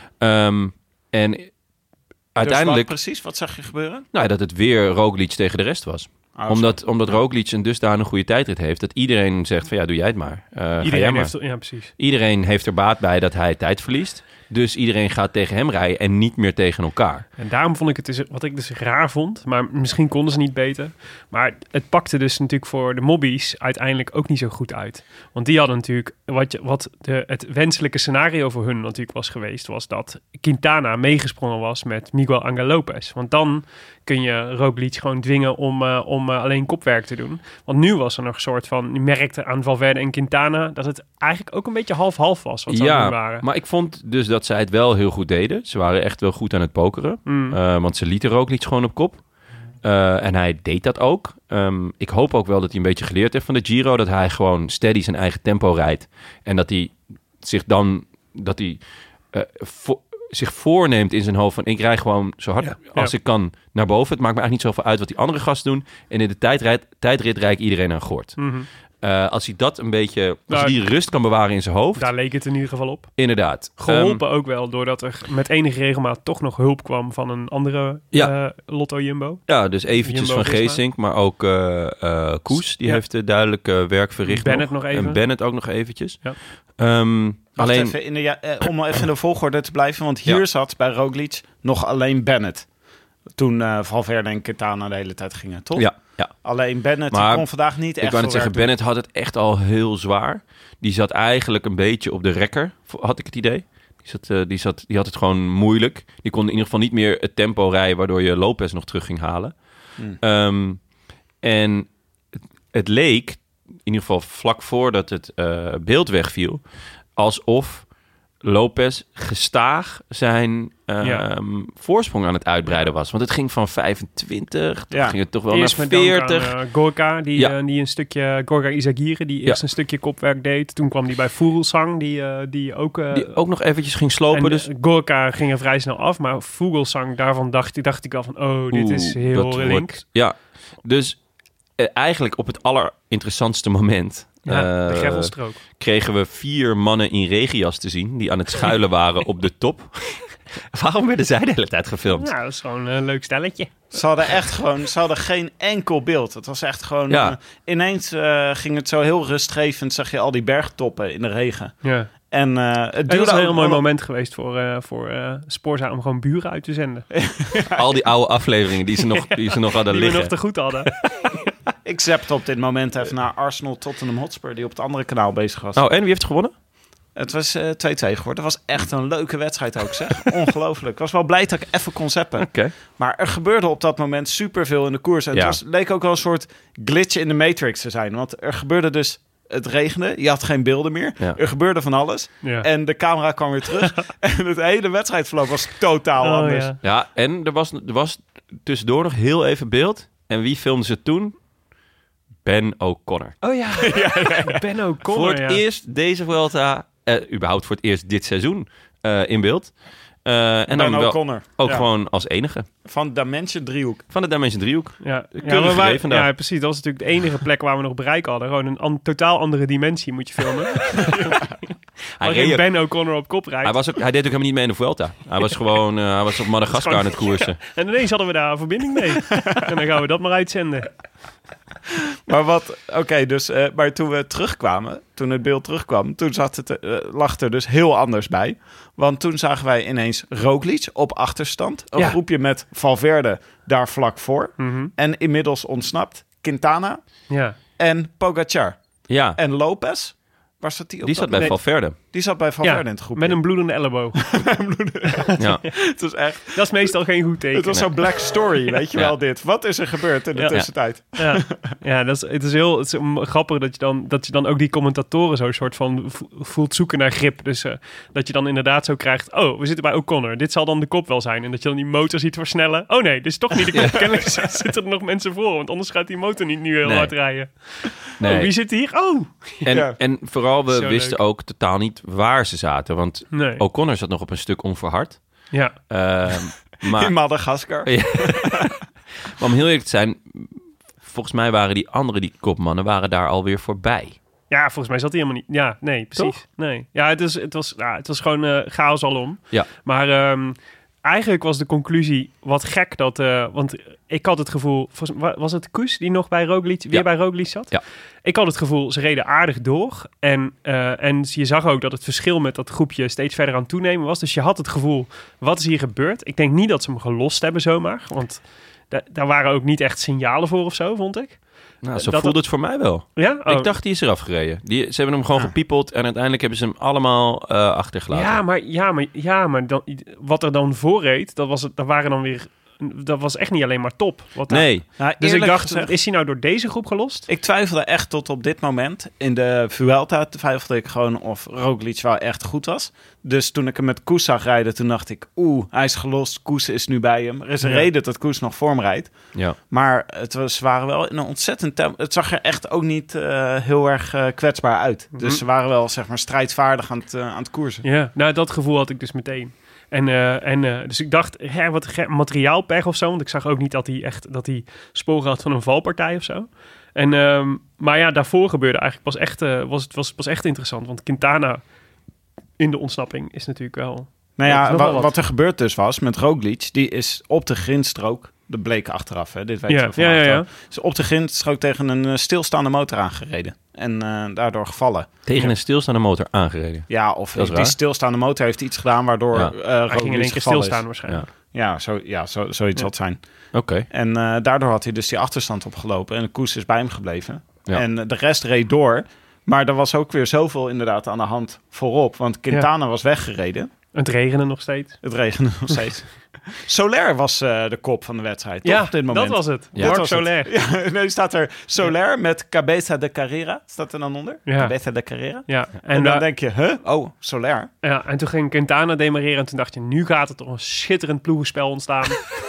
[SPEAKER 7] Um, en uiteindelijk...
[SPEAKER 3] Dus wat precies, wat zag je gebeuren?
[SPEAKER 7] Nou, dat het weer Roglic tegen de rest was.
[SPEAKER 3] Oh,
[SPEAKER 7] omdat, omdat Roglic een dusdanig goede tijdrit heeft... dat iedereen zegt van ja, doe jij het maar. Uh, ga jij maar.
[SPEAKER 4] Heeft, ja, precies.
[SPEAKER 7] Iedereen heeft er baat bij dat hij tijd verliest. Dus iedereen gaat tegen hem rijden en niet meer tegen elkaar.
[SPEAKER 4] En daarom vond ik het dus, wat ik dus raar vond, maar misschien konden ze niet beter. Maar het pakte dus natuurlijk voor de mobbies uiteindelijk ook niet zo goed uit. Want die hadden natuurlijk, wat, je, wat de, het wenselijke scenario voor hun natuurlijk was geweest, was dat Quintana meegesprongen was met Miguel Angel Lopez. Want dan kun je Roglic gewoon dwingen om, uh, om uh, alleen kopwerk te doen. Want nu was er nog een soort van, je merkte aan Valverde en Quintana dat het eigenlijk ook een beetje half-half was wat ze aan het doen waren.
[SPEAKER 7] Maar ik vond dus dat zij het wel heel goed deden. Ze waren echt wel goed aan het pokeren.
[SPEAKER 4] Mm.
[SPEAKER 7] Uh, want ze lieten Roglic gewoon op kop. Uh, en hij deed dat ook. Um, ik hoop ook wel dat hij een beetje geleerd heeft van de Giro. Dat hij gewoon steady zijn eigen tempo rijdt. En dat hij zich dan... Dat hij uh, vo- zich voorneemt in zijn hoofd van... ik rij gewoon zo hard
[SPEAKER 4] ja,
[SPEAKER 7] als
[SPEAKER 4] ja.
[SPEAKER 7] ik kan naar boven. Het maakt me eigenlijk niet zoveel uit wat die andere gasten doen. En in de tijdrit, tijdrit rijd ik iedereen aan gort.
[SPEAKER 4] Mm-hmm.
[SPEAKER 7] Uh, als hij dat een beetje... Als
[SPEAKER 4] Nou,
[SPEAKER 7] hij die rust kan bewaren in zijn hoofd...
[SPEAKER 4] Daar leek het in ieder geval op.
[SPEAKER 7] Inderdaad.
[SPEAKER 4] Geholpen um, ook wel, doordat er met enige regelmaat toch nog hulp kwam van een andere
[SPEAKER 7] ja.
[SPEAKER 4] uh, Lotto Jumbo.
[SPEAKER 7] Ja, dus eventjes
[SPEAKER 4] Jumbo
[SPEAKER 7] van Geesink, maar ook uh, uh, Koes, die ja. heeft uh, duidelijk uh, werk verricht.
[SPEAKER 4] Bennett
[SPEAKER 7] nog.
[SPEAKER 4] nog even.
[SPEAKER 7] En Bennett ook nog eventjes.
[SPEAKER 4] Ja.
[SPEAKER 7] Um,
[SPEAKER 3] Wacht
[SPEAKER 7] alleen...
[SPEAKER 3] even, in de, ja, eh, om even in de volgorde te blijven, want hier ja. zat bij Roglic nog alleen Bennett. Toen uh, Valverde en Quintana de hele tijd gingen, toch?
[SPEAKER 7] Ja. Ja.
[SPEAKER 3] Alleen Bennett maar kon vandaag niet echt.
[SPEAKER 7] Ik wou net zeggen, Bennett had het echt al heel zwaar. Die zat eigenlijk een beetje op de rekker, had ik het idee. Die, zat, uh, die, zat, die had het gewoon moeilijk. Die kon in ieder geval niet meer het tempo rijden, waardoor je Lopez nog terug ging halen. Hmm. Um, en het, het leek, in ieder geval vlak voordat het uh, beeld wegviel, alsof Lopez gestaag zijn uh, ja. voorsprong aan het uitbreiden was. Want het ging van vijfentwintig, toen ja. ging het toch wel eerst naar veertig.
[SPEAKER 4] Aan, uh, Gorka, die, ja. uh, die een stukje, Gorka Izagirre, die eerst ja. een stukje kopwerk deed. Toen kwam die bij Vogelsang, die, uh, die ook... Uh,
[SPEAKER 7] die ook nog eventjes ging slopen.
[SPEAKER 4] En
[SPEAKER 7] dus.
[SPEAKER 4] Gorka ging er vrij snel af, maar Vogelsang, daarvan dacht, dacht ik al van, oh, dit Oeh, is heel link. Wordt,
[SPEAKER 7] ja, dus uh, eigenlijk op het allerinteressantste moment...
[SPEAKER 4] Ja, de Gervelstrook.
[SPEAKER 7] Uh, kregen we vier mannen in regenjas te zien... die aan het schuilen waren op de top. Waarom werden zij de hele tijd gefilmd?
[SPEAKER 4] Ja, dat is gewoon een leuk stelletje.
[SPEAKER 3] Ze hadden echt gewoon... Ze hadden geen enkel beeld. Het was echt gewoon... Ja. Uh, ineens uh, ging het zo heel rustgevend... zag je al die bergtoppen in de regen.
[SPEAKER 4] Ja.
[SPEAKER 3] En uh, het duurde
[SPEAKER 4] dat is een heel
[SPEAKER 3] ook
[SPEAKER 4] mooi
[SPEAKER 3] al...
[SPEAKER 4] moment geweest voor, uh, voor uh, Sporza... om gewoon buren uit te zenden.
[SPEAKER 7] Al die oude afleveringen die ze nog, die ze nog hadden
[SPEAKER 4] die
[SPEAKER 7] liggen.
[SPEAKER 4] Die we nog te goed hadden.
[SPEAKER 3] Ik zapte op dit moment even naar Arsenal Tottenham Hotspur... die op het andere kanaal bezig was.
[SPEAKER 7] Oh, en wie heeft gewonnen?
[SPEAKER 3] Het was uh, twee-twee geworden. Het was echt een leuke wedstrijd ook, zeg. Ongelooflijk. Ik was wel blij dat ik even kon zappen.
[SPEAKER 7] Okay.
[SPEAKER 3] Maar er gebeurde op dat moment superveel in de koers. En ja. het was, leek ook wel een soort glitch in de Matrix te zijn. Want er gebeurde dus... Het regende, je had geen beelden meer. Ja. Er gebeurde van alles. Ja. En de camera kwam weer terug. En het hele wedstrijdverloop was totaal oh, anders.
[SPEAKER 7] Ja, ja en er was, er was tussendoor nog heel even beeld. En wie filmde ze toen? Ben O'Connor.
[SPEAKER 4] Oh ja, ja, ja. Ben O'Connor.
[SPEAKER 7] Voor het
[SPEAKER 4] ja.
[SPEAKER 7] eerst deze Vuelta, uh, überhaupt voor het eerst dit seizoen uh, in beeld. Uh, en
[SPEAKER 3] Ben
[SPEAKER 7] dan wel
[SPEAKER 3] O'Connor.
[SPEAKER 7] ook
[SPEAKER 3] ja.
[SPEAKER 7] gewoon als enige.
[SPEAKER 3] Van Dimension driehoek.
[SPEAKER 7] Van de Dimension driehoek.
[SPEAKER 4] Ja, ja, maar wij, ja precies. Dat was natuurlijk de enige plek waar we nog bereik hadden. Gewoon een an- totaal andere dimensie moet je filmen. Hij reed Ben O'Connor op kop rijdt.
[SPEAKER 7] Hij, was ook, hij deed ook helemaal niet mee in de Vuelta. Hij was gewoon uh, hij was op Madagaskar aan het koersen.
[SPEAKER 4] Ja. En ineens hadden we daar een verbinding mee. En dan gaan we dat maar uitzenden.
[SPEAKER 3] Maar wat, oké, okay, dus, uh, maar toen we terugkwamen, toen het beeld terugkwam, toen zat het, uh, lag er dus heel anders bij. Want toen zagen wij ineens Roglic op achterstand. Een ja. groepje met Valverde daar vlak voor. Mm-hmm. En inmiddels ontsnapt Quintana
[SPEAKER 4] ja.
[SPEAKER 3] en Pogacar.
[SPEAKER 7] Ja.
[SPEAKER 3] En Lopez, waar zat die op?
[SPEAKER 7] Die zat bij nee. Valverde.
[SPEAKER 3] Die zat bij Valverde
[SPEAKER 4] Ja,
[SPEAKER 3] in het groepje.
[SPEAKER 4] met een bloedende elleboog.
[SPEAKER 7] Ja.
[SPEAKER 3] Het was echt...
[SPEAKER 4] Dat is meestal geen goed teken.
[SPEAKER 3] Het was zo'n black story, weet je
[SPEAKER 7] Ja.
[SPEAKER 3] wel dit. Wat is er gebeurd in de
[SPEAKER 4] Ja.
[SPEAKER 3] tussentijd?
[SPEAKER 4] Ja, ja dat is, het is heel het is grappig dat je, dan, dat je dan ook die commentatoren zo soort van vo- voelt zoeken naar grip. Dus uh, dat je dan inderdaad zo krijgt, oh, we zitten bij O'Connor. Dit zal dan de kop wel zijn. En dat je dan die motor ziet versnellen. Oh nee, dit is toch niet de kop. Kennelijk zitten er nog mensen voor, want anders gaat die motor niet nu heel
[SPEAKER 7] Nee.
[SPEAKER 4] hard rijden.
[SPEAKER 7] Nee.
[SPEAKER 4] Oh, wie zit hier? Oh!
[SPEAKER 7] En,
[SPEAKER 3] Ja.
[SPEAKER 7] en vooral, we
[SPEAKER 4] Zo
[SPEAKER 7] wisten
[SPEAKER 4] leuk.
[SPEAKER 7] ook totaal niet waar ze zaten. Want
[SPEAKER 4] Nee.
[SPEAKER 7] O'Connor zat nog op een stuk onverhard.
[SPEAKER 4] Ja.
[SPEAKER 7] Ehm, maar,
[SPEAKER 3] In Madagaskar.
[SPEAKER 7] Ja. maar om heel eerlijk te zijn, volgens mij waren die andere, die kopmannen, waren daar alweer voorbij.
[SPEAKER 4] Ja, volgens mij zat hij helemaal niet. Ja, nee, precies.
[SPEAKER 7] Toch?
[SPEAKER 4] Nee. Ja, het, is, het, was, ja, het was gewoon uh, chaos alom.
[SPEAKER 7] Ja.
[SPEAKER 4] Maar ehm, eigenlijk was de conclusie wat gek dat... Uh, want ik had het gevoel... Was het Koes die nog bij Roglic, weer
[SPEAKER 7] Ja.
[SPEAKER 4] bij Roglic zat?
[SPEAKER 7] Ja.
[SPEAKER 4] Ik had het gevoel, ze reden aardig door. En, uh, en je zag ook dat het verschil met dat groepje steeds verder aan het toenemen was. Dus je had het gevoel, wat is hier gebeurd? Ik denk niet dat ze hem gelost hebben zomaar. Want da- daar waren ook niet echt signalen voor of zo, vond ik.
[SPEAKER 7] Nou, zo
[SPEAKER 4] Dat-
[SPEAKER 7] voelde het voor mij wel.
[SPEAKER 4] Ja? Oh.
[SPEAKER 7] Ik dacht, die is eraf gereden. Die, ze hebben hem gewoon
[SPEAKER 3] Ja.
[SPEAKER 7] gepiepeld en uiteindelijk hebben ze hem allemaal uh, achtergelaten.
[SPEAKER 4] Ja, maar, ja, maar, ja, maar dan, wat er dan voor reed, dat, was het, dat waren dan weer... Dat was echt niet alleen maar top. Wat daar-
[SPEAKER 7] Nee,
[SPEAKER 3] Nou,
[SPEAKER 4] Dus ik
[SPEAKER 3] eerlijk
[SPEAKER 4] dacht,
[SPEAKER 3] gezegd,
[SPEAKER 4] is hij nou door deze groep gelost?
[SPEAKER 3] ik twijfelde echt tot op dit moment. In de Vuelta twijfelde ik gewoon of Roglic wel echt goed was. Dus toen ik hem met Koes zag rijden, toen dacht ik... Oeh, hij is gelost, Koes is nu bij hem. Er is een
[SPEAKER 4] Ja.
[SPEAKER 3] reden dat Koes nog vorm rijdt.
[SPEAKER 7] ja.
[SPEAKER 3] Maar het was, ze waren wel in een ontzettend tempo. Het zag er echt ook niet uh, heel erg uh, kwetsbaar uit. Dus
[SPEAKER 4] Mhm.
[SPEAKER 3] ze waren wel, zeg maar, strijdvaardig aan het, uh, aan het koersen.
[SPEAKER 4] Ja, nou dat gevoel had ik dus meteen. En, uh, en uh, dus ik dacht, hè, wat ge- materiaalpech of zo. Want ik zag ook niet dat hij echt dat hij sporen had van een valpartij of zo. En, um, maar ja, daarvoor gebeurde eigenlijk pas echt, uh, was het was, was echt interessant. Want Quintana in de ontsnapping is natuurlijk wel...
[SPEAKER 3] Nou
[SPEAKER 4] Ja,
[SPEAKER 3] ja,
[SPEAKER 4] is nog
[SPEAKER 3] wa-
[SPEAKER 4] wel wat.
[SPEAKER 3] wat er gebeurd dus was met Roglic, die is op de grindstrook, dat bleek achteraf, hè, dit weten
[SPEAKER 4] Ja,
[SPEAKER 3] we van
[SPEAKER 4] ja, ja,
[SPEAKER 3] achteraf,
[SPEAKER 4] ja.
[SPEAKER 3] is op de grindstrook tegen een uh, stilstaande motor aangereden. En uh, daardoor gevallen.
[SPEAKER 7] Tegen
[SPEAKER 4] Ja.
[SPEAKER 7] een stilstaande motor aangereden.
[SPEAKER 3] Ja, of
[SPEAKER 7] Dat is
[SPEAKER 3] die
[SPEAKER 7] raar.
[SPEAKER 3] stilstaande motor heeft iets gedaan waardoor
[SPEAKER 7] Ja.
[SPEAKER 3] uh,
[SPEAKER 4] Hij
[SPEAKER 3] Roglic
[SPEAKER 4] ging in één keer
[SPEAKER 3] gevallen
[SPEAKER 4] stilstaan
[SPEAKER 3] is.
[SPEAKER 4] waarschijnlijk.
[SPEAKER 3] Ja, zo, ja zo, zoiets
[SPEAKER 4] Ja.
[SPEAKER 3] zal het zijn.
[SPEAKER 7] Oké.
[SPEAKER 3] En uh, daardoor had hij dus die achterstand opgelopen en de koers is bij hem gebleven.
[SPEAKER 7] Ja.
[SPEAKER 3] En uh, de rest reed door. Maar er was ook weer zoveel inderdaad aan de hand voorop. Want Quintana was weggereden.
[SPEAKER 4] Het regende nog steeds.
[SPEAKER 3] Het regende nog steeds. Soler was uh, de kop van de wedstrijd, toch?
[SPEAKER 4] Ja,
[SPEAKER 3] op dit moment.
[SPEAKER 4] dat was het.
[SPEAKER 7] Ja.
[SPEAKER 4] Marc
[SPEAKER 3] Dat was het.
[SPEAKER 4] Soler.
[SPEAKER 3] Ja, nu staat er Soler met Cabeza de Carrera. Staat er dan onder?
[SPEAKER 4] Ja.
[SPEAKER 3] Cabeza de Carrera.
[SPEAKER 4] Ja,
[SPEAKER 3] En,
[SPEAKER 4] en,
[SPEAKER 3] dan
[SPEAKER 4] uh,
[SPEAKER 3] denk je, huh? Oh, Soler.
[SPEAKER 4] ja, en toen ging Quintana demareren en toen dacht je, nu gaat er toch een schitterend ploegenspel ontstaan.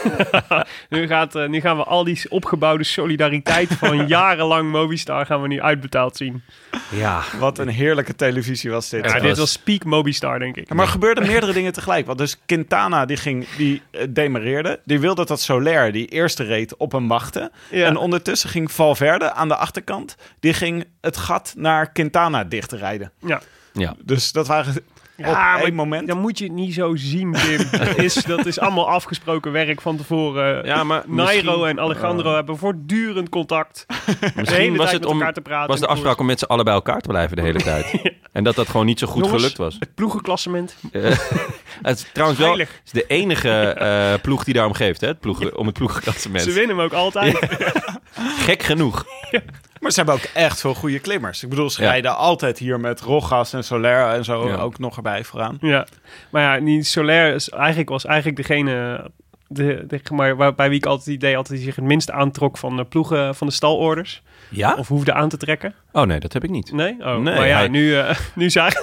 [SPEAKER 4] nu, gaat, uh, nu gaan we al die opgebouwde solidariteit van jarenlang Movistar gaan we nu uitbetaald zien.
[SPEAKER 7] Ja.
[SPEAKER 3] Wat een heerlijke televisie was dit.
[SPEAKER 4] Ja,
[SPEAKER 7] Het
[SPEAKER 4] dit
[SPEAKER 7] was-
[SPEAKER 4] was peak Movistar, denk ik.
[SPEAKER 3] Maar er gebeurden meerdere dingen tegelijk. Want dus Quintana, die ging, die uh, demareerde. Die wilde dat Soler, die eerste reed, op hem wachtte.
[SPEAKER 4] Ja.
[SPEAKER 3] En ondertussen ging Valverde aan de achterkant. Die ging het gat naar Quintana dichtrijden.
[SPEAKER 4] Ja.
[SPEAKER 7] Ja.
[SPEAKER 3] Dus dat waren
[SPEAKER 4] Ja,
[SPEAKER 3] op
[SPEAKER 4] maar
[SPEAKER 3] één moment.
[SPEAKER 4] Dan moet je het niet zo zien, Tim. dat, is, dat is allemaal afgesproken werk van tevoren.
[SPEAKER 7] Ja, maar
[SPEAKER 4] Nairo
[SPEAKER 7] misschien-
[SPEAKER 4] en Alejandro hebben voortdurend contact. De
[SPEAKER 7] Misschien
[SPEAKER 4] hele
[SPEAKER 7] was
[SPEAKER 4] tijd
[SPEAKER 7] het
[SPEAKER 4] met
[SPEAKER 7] om,
[SPEAKER 4] elkaar te praten.
[SPEAKER 7] was de
[SPEAKER 4] in de
[SPEAKER 7] afspraak om met z'n allen bij elkaar te blijven de hele tijd. En dat dat gewoon niet zo goed
[SPEAKER 4] Jongens,
[SPEAKER 7] gelukt was.
[SPEAKER 4] Het ploegenklassement.
[SPEAKER 7] Eh, het is trouwens wel
[SPEAKER 4] Heilig.
[SPEAKER 7] het is de enige eh, ploeg die daarom geeft, hè? Het ploegen, om het ploegenklassement.
[SPEAKER 4] Ze winnen hem ook altijd.
[SPEAKER 7] Gek genoeg.
[SPEAKER 3] Maar ze hebben ook echt veel goede klimmers. Ik bedoel, ze
[SPEAKER 7] Ja.
[SPEAKER 3] rijden altijd hier met Rogas en Soler en zo
[SPEAKER 7] Ja.
[SPEAKER 3] ook nog erbij vooraan.
[SPEAKER 4] Ja, maar ja, die Soler is eigenlijk, was eigenlijk degene de, de, maar waar, bij wie ik altijd het idee had dat hij zich het minst aantrok van de ploegen van de stalorders.
[SPEAKER 7] Ja?
[SPEAKER 4] Of hoefde aan te trekken.
[SPEAKER 7] Oh nee, dat heb ik niet.
[SPEAKER 4] Nee? Oh,
[SPEAKER 7] Nee,
[SPEAKER 4] maar ja,
[SPEAKER 7] hij-
[SPEAKER 4] nu, uh, nu zagen...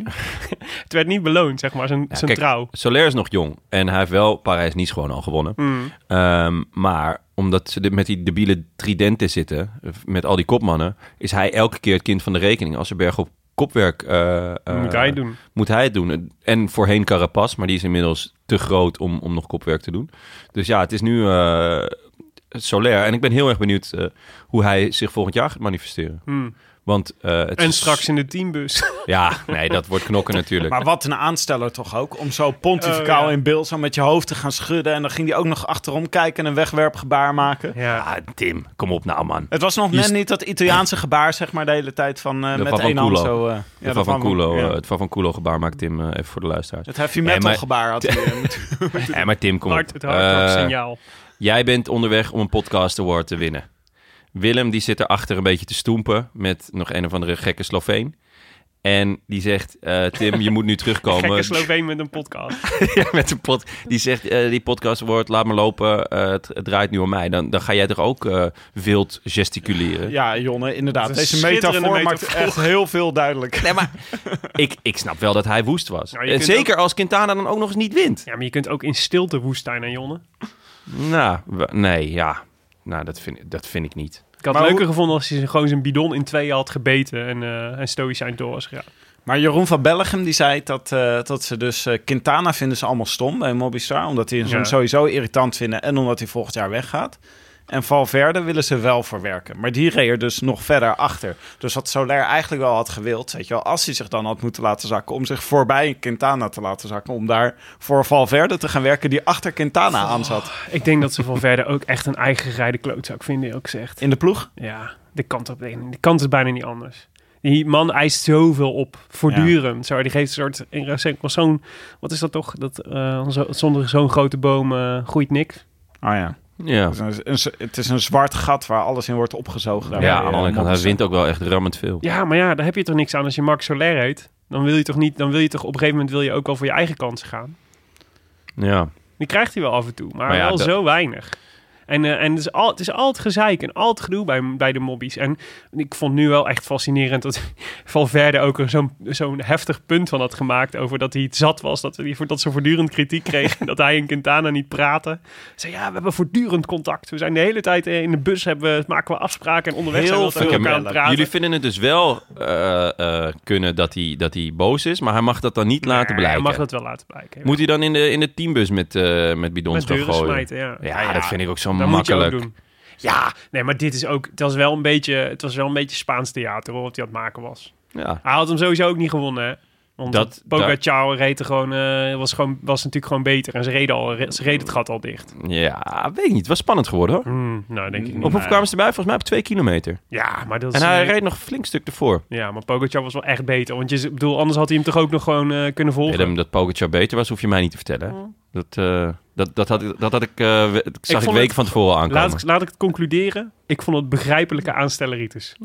[SPEAKER 4] het werd niet beloond, zeg maar, zijn,
[SPEAKER 7] Ja,
[SPEAKER 4] zijn
[SPEAKER 7] kijk,
[SPEAKER 4] trouw.
[SPEAKER 7] Soler is nog jong en hij heeft wel Parijs-Nice gewoon al gewonnen.
[SPEAKER 4] Mm.
[SPEAKER 7] Ehm, maar omdat ze de- met die debiele tridenten zitten, met al die kopmannen, is hij elke keer het kind van de rekening. Als er bergop kopwerk uh, uh,
[SPEAKER 4] Moet hij het doen.
[SPEAKER 7] moet hij het doen. En voorheen Carapaz, maar die is inmiddels te groot om, om nog kopwerk te doen. Dus ja, het is nu uh, Soler. En ik ben heel erg benieuwd uh, hoe hij zich volgend jaar gaat manifesteren.
[SPEAKER 4] Mm.
[SPEAKER 7] Want, uh, het
[SPEAKER 4] En
[SPEAKER 7] is-
[SPEAKER 4] straks in de teambus.
[SPEAKER 7] Ja, nee, dat wordt knokken natuurlijk.
[SPEAKER 3] Maar wat een aansteller toch ook. Om zo pontificaal
[SPEAKER 4] Oh, ja.
[SPEAKER 3] in beeld zo met je hoofd te gaan schudden. En dan ging hij ook nog achterom kijken en een wegwerpgebaar maken.
[SPEAKER 4] Ja.
[SPEAKER 7] Ah, Tim, kom op nou, man.
[SPEAKER 3] Het was nog
[SPEAKER 7] Je
[SPEAKER 3] net
[SPEAKER 7] st-
[SPEAKER 3] niet dat Italiaanse gebaar, zeg maar, de hele tijd van uh,
[SPEAKER 7] De
[SPEAKER 3] met
[SPEAKER 7] Van
[SPEAKER 3] één hand
[SPEAKER 7] Culo.
[SPEAKER 3] zo. Uh,
[SPEAKER 7] Het Van Van Culo,
[SPEAKER 3] ja.
[SPEAKER 7] uh, het Van Van Culo gebaar maakt Tim uh, even voor de luisteraars.
[SPEAKER 3] Het heavy
[SPEAKER 7] Nee,
[SPEAKER 3] metal
[SPEAKER 7] maar-
[SPEAKER 3] gebaar had hij uh, moeten.
[SPEAKER 7] Ja, maar Tim, kom op.
[SPEAKER 4] Hard, het hardrock
[SPEAKER 7] Uh,
[SPEAKER 4] signaal.
[SPEAKER 7] Jij bent onderweg om een podcast award te winnen. Willem die zit erachter een beetje te stoempen met nog een of andere gekke Sloveen. En die zegt, uh, Tim, je moet nu terugkomen.
[SPEAKER 4] Gekke Sloveen met een podcast.
[SPEAKER 7] ja, met een pod. Die zegt, uh, die podcast wordt, laat me lopen, uh, het, het draait nu om mij. Dan, dan ga jij toch ook uh, wild gesticuleren?
[SPEAKER 3] Ja, Jonne, inderdaad. Deze
[SPEAKER 4] schitterende
[SPEAKER 3] metafoor maakt
[SPEAKER 4] metafoor.
[SPEAKER 3] echt heel veel duidelijk.
[SPEAKER 7] Nee, maar ik, ik snap wel dat hij woest was.
[SPEAKER 4] Nou, je
[SPEAKER 7] Uh,
[SPEAKER 4] kunt
[SPEAKER 7] Zeker als Quintana dan ook nog eens niet wint.
[SPEAKER 4] Ja, maar je kunt ook in stilte woest zijn, hè, Jonne?
[SPEAKER 7] Nou, w- nee, ja. Nou, dat vind, dat vind ik niet.
[SPEAKER 4] Ik had
[SPEAKER 3] Maar
[SPEAKER 4] het leuker
[SPEAKER 3] hoe-
[SPEAKER 4] gevonden als hij gewoon zijn bidon in tweeën had gebeten en, uh, en stoïcijn door was gegaan.
[SPEAKER 3] Maar Jeroen van Bellegem die zei dat, uh, dat ze dus uh, Quintana vinden ze allemaal stom bij Mobistar. Omdat die hem
[SPEAKER 4] Ja.
[SPEAKER 3] sowieso irritant vinden en omdat hij volgend jaar weggaat. En Valverde willen ze wel verwerken. Maar die reed er dus nog verder achter. Dus wat Soler eigenlijk wel had gewild, weet je wel, als hij zich dan had moeten laten zakken, om zich voorbij Quintana te laten zakken, om daar voor Valverde te gaan werken die achter Quintana aan zat.
[SPEAKER 4] Ik denk dat ze van verder ook echt een eigen gerijde klootzak vinden, ook gezegd.
[SPEAKER 3] In de ploeg?
[SPEAKER 4] Ja, de kant op de kant is bijna niet anders. Die man eist zoveel op, voortdurend. Zo, die geeft een soort, in zo'n, wat is dat toch? Dat uh, zo, zonder zo'n grote boom uh, groeit niks.
[SPEAKER 3] Oh ja.
[SPEAKER 7] Ja,
[SPEAKER 3] Het is, een, een, het is een zwart gat waar alles in wordt opgezogen.
[SPEAKER 7] ja,
[SPEAKER 3] Daarbij,
[SPEAKER 7] aan de andere
[SPEAKER 3] uh,
[SPEAKER 7] kant, hij
[SPEAKER 3] Mobistar.
[SPEAKER 7] wint ook wel echt rammend veel.
[SPEAKER 4] Ja, maar ja, daar heb je toch niks aan als je Max Soler heet. Dan wil je toch niet, dan wil je toch op een gegeven moment wil je ook wel voor je eigen kansen gaan.
[SPEAKER 7] Ja.
[SPEAKER 4] Die krijgt hij wel af en toe, maar,
[SPEAKER 7] Maar ja,
[SPEAKER 4] wel
[SPEAKER 7] dat-
[SPEAKER 4] zo weinig. En, uh, en het, is al, het is altijd gezeik en altijd gedoe bij, bij de mobbies. En ik vond nu wel echt fascinerend dat Valverde ook er zo'n, zo'n heftig punt van had gemaakt over dat hij het zat was. Dat, we die, dat ze voortdurend kritiek kregen. Dat hij en Quintana niet praten. Zei ja, we hebben voortdurend contact. We zijn de hele tijd in de bus, hebben, we, maken we afspraken en onderweg
[SPEAKER 3] Heel
[SPEAKER 4] zijn we altijd
[SPEAKER 3] veel
[SPEAKER 4] met elkaar aan het praten.
[SPEAKER 7] Jullie vinden het dus wel uh, uh, kunnen dat hij, dat hij boos is, maar hij mag dat dan niet laten
[SPEAKER 4] Nee,
[SPEAKER 7] blijken.
[SPEAKER 4] Hij mag dat wel laten blijken. ja.
[SPEAKER 7] Moet hij dan in de, in de teambus met, uh, met bidons
[SPEAKER 4] Met
[SPEAKER 7] gaan
[SPEAKER 4] deuren
[SPEAKER 7] gooien?
[SPEAKER 4] smijten, ja.
[SPEAKER 7] Ja,
[SPEAKER 3] Ja,
[SPEAKER 7] dat vind ik ook zo
[SPEAKER 4] Dat moet je
[SPEAKER 7] makkelijk.
[SPEAKER 4] ook doen. Ja, nee, maar dit is ook... Het was wel een beetje, het was wel een beetje Spaans theater, hoor, wat hij aan het maken was.
[SPEAKER 7] Ja.
[SPEAKER 4] Hij had hem sowieso ook niet gewonnen, hè. Want
[SPEAKER 7] Dat-
[SPEAKER 4] Pogacar reed er gewoon, uh, was, gewoon, was natuurlijk gewoon beter. En ze reden, al, ze reden het gat al dicht.
[SPEAKER 7] ja, weet ik niet. Het was spannend geworden hoor.
[SPEAKER 4] Hmm, nou, denk ik niet.
[SPEAKER 7] Op hoeveel kwamen ze erbij? Volgens mij op twee kilometer.
[SPEAKER 4] Ja, maar dat is...
[SPEAKER 7] En hij
[SPEAKER 4] uh,
[SPEAKER 7] reed nog een flink stuk ervoor.
[SPEAKER 4] Ja, maar Pogacar was wel echt beter. Want je, ik bedoel, anders had hij hem toch ook nog gewoon uh, kunnen volgen.
[SPEAKER 7] Willem, dat Pogacar beter was, hoef je mij niet te vertellen. hè?
[SPEAKER 4] Hmm.
[SPEAKER 7] Dat, uh, dat, dat, had, ik- dat had ik, uh, we- dat zag ik,
[SPEAKER 4] vond
[SPEAKER 7] weken
[SPEAKER 4] het-
[SPEAKER 7] van tevoren aankomen.
[SPEAKER 4] Laat ik, laat ik het concluderen. Ik vond het begrijpelijke aanstelleritis.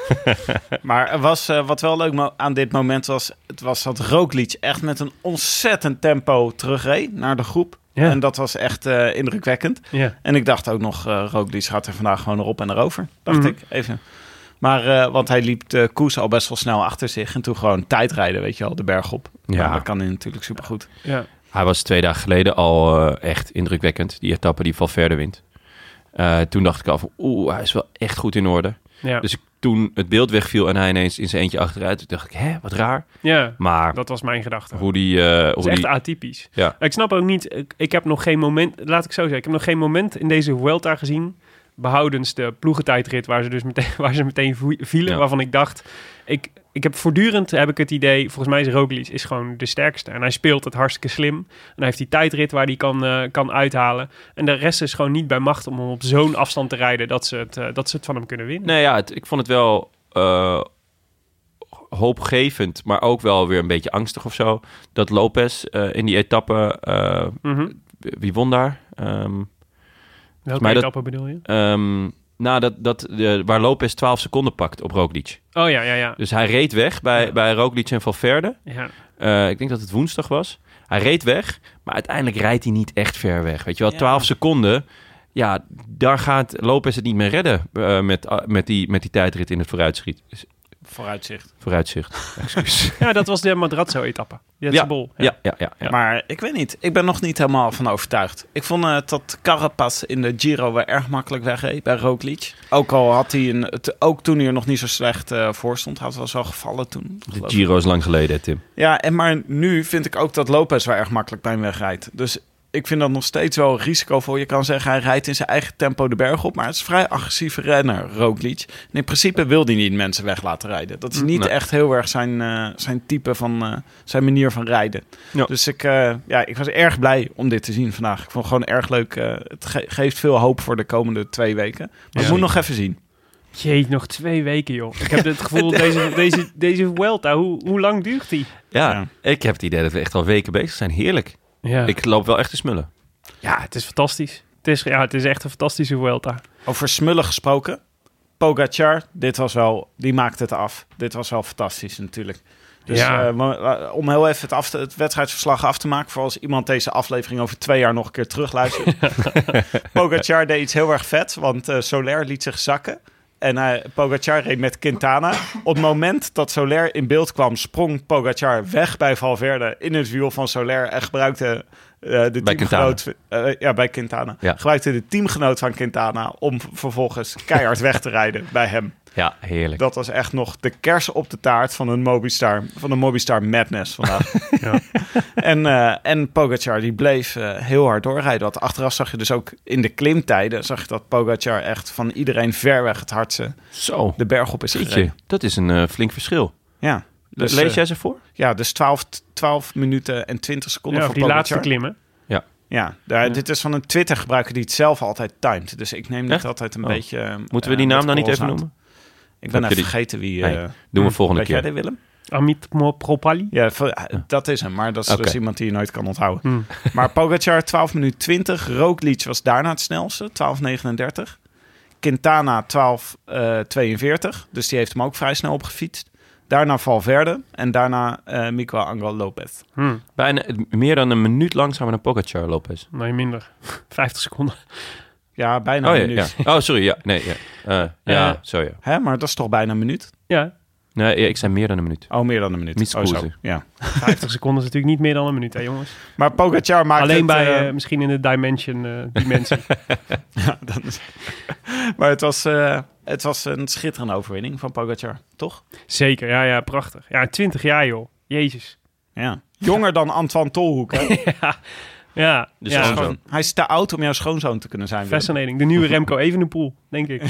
[SPEAKER 3] Maar er was, uh, wat wel leuk mo- aan dit moment was, het was dat Roglic echt met een ontzettend tempo terugreed naar de groep.
[SPEAKER 4] Ja.
[SPEAKER 3] En dat was echt uh, indrukwekkend.
[SPEAKER 4] Ja.
[SPEAKER 3] En ik dacht ook nog, uh, Roglic gaat er vandaag gewoon erop en erover, dacht
[SPEAKER 4] Mhm.
[SPEAKER 3] ik even. Maar, uh, want hij liep de koers al best wel snel achter zich en toen gewoon tijdrijden, weet je wel, de berg op.
[SPEAKER 7] Ja.
[SPEAKER 3] Nou, dat kan hij natuurlijk supergoed.
[SPEAKER 4] Ja.
[SPEAKER 7] Hij was twee dagen geleden al uh, echt indrukwekkend. Die etappe die Valverde wint. Uh, toen dacht ik al van, oeh, hij is wel echt goed in orde.
[SPEAKER 4] Ja.
[SPEAKER 7] Dus ik, toen het beeld wegviel en hij ineens in zijn eentje achteruit, toen dacht ik, hè, wat raar.
[SPEAKER 4] ja,
[SPEAKER 7] Maar
[SPEAKER 4] dat was mijn gedachte.
[SPEAKER 7] hoe die... Uh,
[SPEAKER 4] Dat
[SPEAKER 7] hoe
[SPEAKER 4] is echt
[SPEAKER 7] die
[SPEAKER 4] atypisch.
[SPEAKER 7] ja.
[SPEAKER 4] Ik snap ook niet, ik, ik heb nog geen moment, laat ik zo zeggen, ik heb nog geen moment in deze Vuelta gezien, behoudens de ploegentijdrit waar ze dus meteen, waar ze meteen vo- vielen,
[SPEAKER 7] Ja.
[SPEAKER 4] waarvan ik dacht, ik, ik heb voortdurend, heb ik het idee, volgens mij is Roglic is gewoon de sterkste en hij speelt het hartstikke slim. En hij heeft die tijdrit waar hij kan, uh, kan uithalen. En de rest is gewoon niet bij macht om hem op zo'n afstand te rijden dat ze het, uh, dat ze het van hem kunnen winnen.
[SPEAKER 7] Nee, ja, het, ik vond het wel uh, hoopgevend, maar ook wel weer een beetje angstig of zo. Dat Lopez uh, in die etappe, uh,
[SPEAKER 4] Mhm.
[SPEAKER 7] wie won daar? Um,
[SPEAKER 4] Welke
[SPEAKER 7] mij dat-
[SPEAKER 4] etappe bedoel je?
[SPEAKER 7] um, nou, dat, dat, de, waar Lopez twaalf seconden pakt op Roglic.
[SPEAKER 4] Oh ja, ja, ja.
[SPEAKER 7] Dus hij reed weg bij,
[SPEAKER 4] Ja.
[SPEAKER 7] bij Roglic en Valverde.
[SPEAKER 4] ja.
[SPEAKER 7] Uh, ik denk dat het woensdag was. Hij reed weg, maar uiteindelijk rijdt hij niet echt ver weg. Weet je wel,
[SPEAKER 3] Ja.
[SPEAKER 7] twaalf seconden. Ja, daar gaat Lopez het niet meer redden uh, met, uh, met, die, met die tijdrit in het vooruitschiet.
[SPEAKER 3] Vooruitzicht.
[SPEAKER 7] Vooruitzicht. Excuus.
[SPEAKER 4] Ja, dat was de Madrazo-etappe. Die
[SPEAKER 7] Ja.
[SPEAKER 4] Bol.
[SPEAKER 7] ja, ja, ja, ja.
[SPEAKER 3] Maar ik weet niet, ik ben nog niet helemaal van overtuigd. Ik vond uh, dat Carapaz in de Giro wel erg makkelijk wegreed bij Roglic. Ook al had hij, een, het, ook toen hij er nog niet zo slecht uh, voor stond, had wel zo gevallen toen.
[SPEAKER 7] De
[SPEAKER 3] geloof ik.
[SPEAKER 7] Giro is lang geleden, Tim.
[SPEAKER 3] Ja, en maar nu vind ik ook dat Lopez wel erg makkelijk bij hem wegrijdt. Dus ik vind dat nog steeds wel risicovol. Je kan zeggen, hij rijdt in zijn eigen tempo de berg op. Maar het is een vrij agressieve renner, Roglic. En in principe wil hij niet mensen weg laten rijden. Dat is niet
[SPEAKER 7] Nee.
[SPEAKER 3] echt heel erg zijn, uh, zijn type van, uh, zijn manier van rijden.
[SPEAKER 7] Ja.
[SPEAKER 3] Dus ik, uh, ja, ik was erg blij om dit te zien vandaag. Ik vond het gewoon erg leuk. Uh, het ge- geeft veel hoop voor de komende twee weken. Maar
[SPEAKER 4] Ja.
[SPEAKER 3] ik moet nog even zien.
[SPEAKER 4] Jee, nog twee weken, joh. Ik heb het gevoel, deze, deze, deze Vuelta, hoe, hoe lang duurt die?
[SPEAKER 7] Ja,
[SPEAKER 3] Ja.
[SPEAKER 7] ik heb het idee dat we echt al weken bezig zijn. Heerlijk.
[SPEAKER 4] Ja,
[SPEAKER 7] Ik loop wel echt te smullen.
[SPEAKER 4] ja het is fantastisch. Het is, ja, het is echt een fantastische Vuelta.
[SPEAKER 3] Over smullen gesproken. Pogacar, dit was wel, die maakte het af. Dit was wel fantastisch natuurlijk. Dus
[SPEAKER 4] Ja.
[SPEAKER 3] uh, om heel even het, af te, het wedstrijdsverslag af te maken, voor als iemand deze aflevering over twee jaar nog een keer terugluistert. Pogacar deed iets heel erg vet, want uh, Soler liet zich zakken. En uh, Pogacar reed met Quintana. Op het moment dat Soler in beeld kwam, sprong Pogacar weg bij Valverde in het wiel van Soler en gebruikte uh, de
[SPEAKER 7] Bij
[SPEAKER 3] teamgenoot... Uh, ja, bij Quintana.
[SPEAKER 7] Ja.
[SPEAKER 3] Gebruikte de teamgenoot van Quintana om vervolgens keihard weg te rijden bij hem.
[SPEAKER 7] Ja, heerlijk.
[SPEAKER 3] Dat was echt nog de kers op de taart van een Mobistar, van een Mobistar Madness vandaag.
[SPEAKER 4] Ja.
[SPEAKER 3] En, uh, en Pogacar die bleef uh, heel hard doorrijden. Want achteraf zag je dus ook in de klimtijden, zag je dat Pogacar echt van iedereen ver weg het hardste
[SPEAKER 7] Zo,
[SPEAKER 3] de berg op is
[SPEAKER 7] Jeetje,
[SPEAKER 3] gereden.
[SPEAKER 7] dat is een uh, flink verschil.
[SPEAKER 3] Ja, dus,
[SPEAKER 7] Lees
[SPEAKER 3] uh,
[SPEAKER 7] jij ze voor?
[SPEAKER 3] ja, dus twaalf, twaalf minuten en twintig seconden
[SPEAKER 4] Ja,
[SPEAKER 3] voor
[SPEAKER 4] of die
[SPEAKER 3] Pogacar.
[SPEAKER 4] laatste klimmen.
[SPEAKER 3] Ja, daar,
[SPEAKER 4] Ja.
[SPEAKER 3] dit is van een Twitter-gebruiker die het zelf altijd timed. Dus ik neem dit
[SPEAKER 7] Echt?
[SPEAKER 3] altijd een
[SPEAKER 7] Oh.
[SPEAKER 3] beetje... uh,
[SPEAKER 7] Moeten we die naam
[SPEAKER 3] met
[SPEAKER 7] dan niet
[SPEAKER 3] korrels
[SPEAKER 7] even
[SPEAKER 3] aan.
[SPEAKER 7] noemen?
[SPEAKER 3] Ik ben
[SPEAKER 7] Heb
[SPEAKER 3] even
[SPEAKER 7] je die-
[SPEAKER 3] vergeten wie...
[SPEAKER 7] Nee,
[SPEAKER 3] Uh,
[SPEAKER 7] doen we volgende
[SPEAKER 3] weet jij
[SPEAKER 7] keer.
[SPEAKER 3] dit, Willem?
[SPEAKER 4] Amit Propali.
[SPEAKER 3] Ja, v- dat is hem. Maar dat is
[SPEAKER 7] Oké.
[SPEAKER 3] dus iemand die je nooit kan onthouden.
[SPEAKER 4] Hmm.
[SPEAKER 3] Maar Pogacar twaalf minuten twintig. Roglic was daarna het snelste, twaalf negenendertig. Quintana twaalf tweeënveertig. Dus die heeft hem ook vrij snel opgefietst. Daarna Valverde. En daarna uh, Miguel Angel Lopez.
[SPEAKER 4] Hm.
[SPEAKER 7] Bijna meer dan een minuut langzamer dan Pogacar Lopez.
[SPEAKER 4] Nee, minder. vijftig seconden.
[SPEAKER 3] Ja, bijna
[SPEAKER 7] Oh,
[SPEAKER 3] een
[SPEAKER 7] ja,
[SPEAKER 3] minuut.
[SPEAKER 7] ja. Oh, sorry. Ja, nee, ja. Uh, ja,
[SPEAKER 4] Eh.
[SPEAKER 7] zo ja.
[SPEAKER 3] Hè, maar dat is toch bijna een minuut?
[SPEAKER 4] Ja,
[SPEAKER 7] Nee, ja, ik zei meer dan een minuut.
[SPEAKER 3] Oh, meer dan een minuut.
[SPEAKER 7] Niet
[SPEAKER 3] oh, zo.
[SPEAKER 7] scusi.
[SPEAKER 3] Ja.
[SPEAKER 4] vijftig seconden is natuurlijk niet meer dan een minuut, hè jongens.
[SPEAKER 3] Maar Pogacar maakt
[SPEAKER 4] Alleen
[SPEAKER 3] het...
[SPEAKER 4] bij,
[SPEAKER 3] uh,
[SPEAKER 4] eh, misschien in de dimension uh, dimensie.
[SPEAKER 3] ja, dat is... maar het was, uh, het was een schitterende overwinning van Pogacar, toch?
[SPEAKER 4] Zeker, ja, ja, prachtig. Ja, twintig jaar joh. Jezus.
[SPEAKER 3] Ja. Jonger dan Antoine Tolhoek, hè?
[SPEAKER 4] ja, ja,
[SPEAKER 7] De
[SPEAKER 4] ja.
[SPEAKER 7] schoonzoon.
[SPEAKER 3] Gewoon, hij is te oud om jouw schoonzoon te kunnen zijn. Willem.
[SPEAKER 4] Fascinating. De nieuwe Remco Evenepoel, denk ik.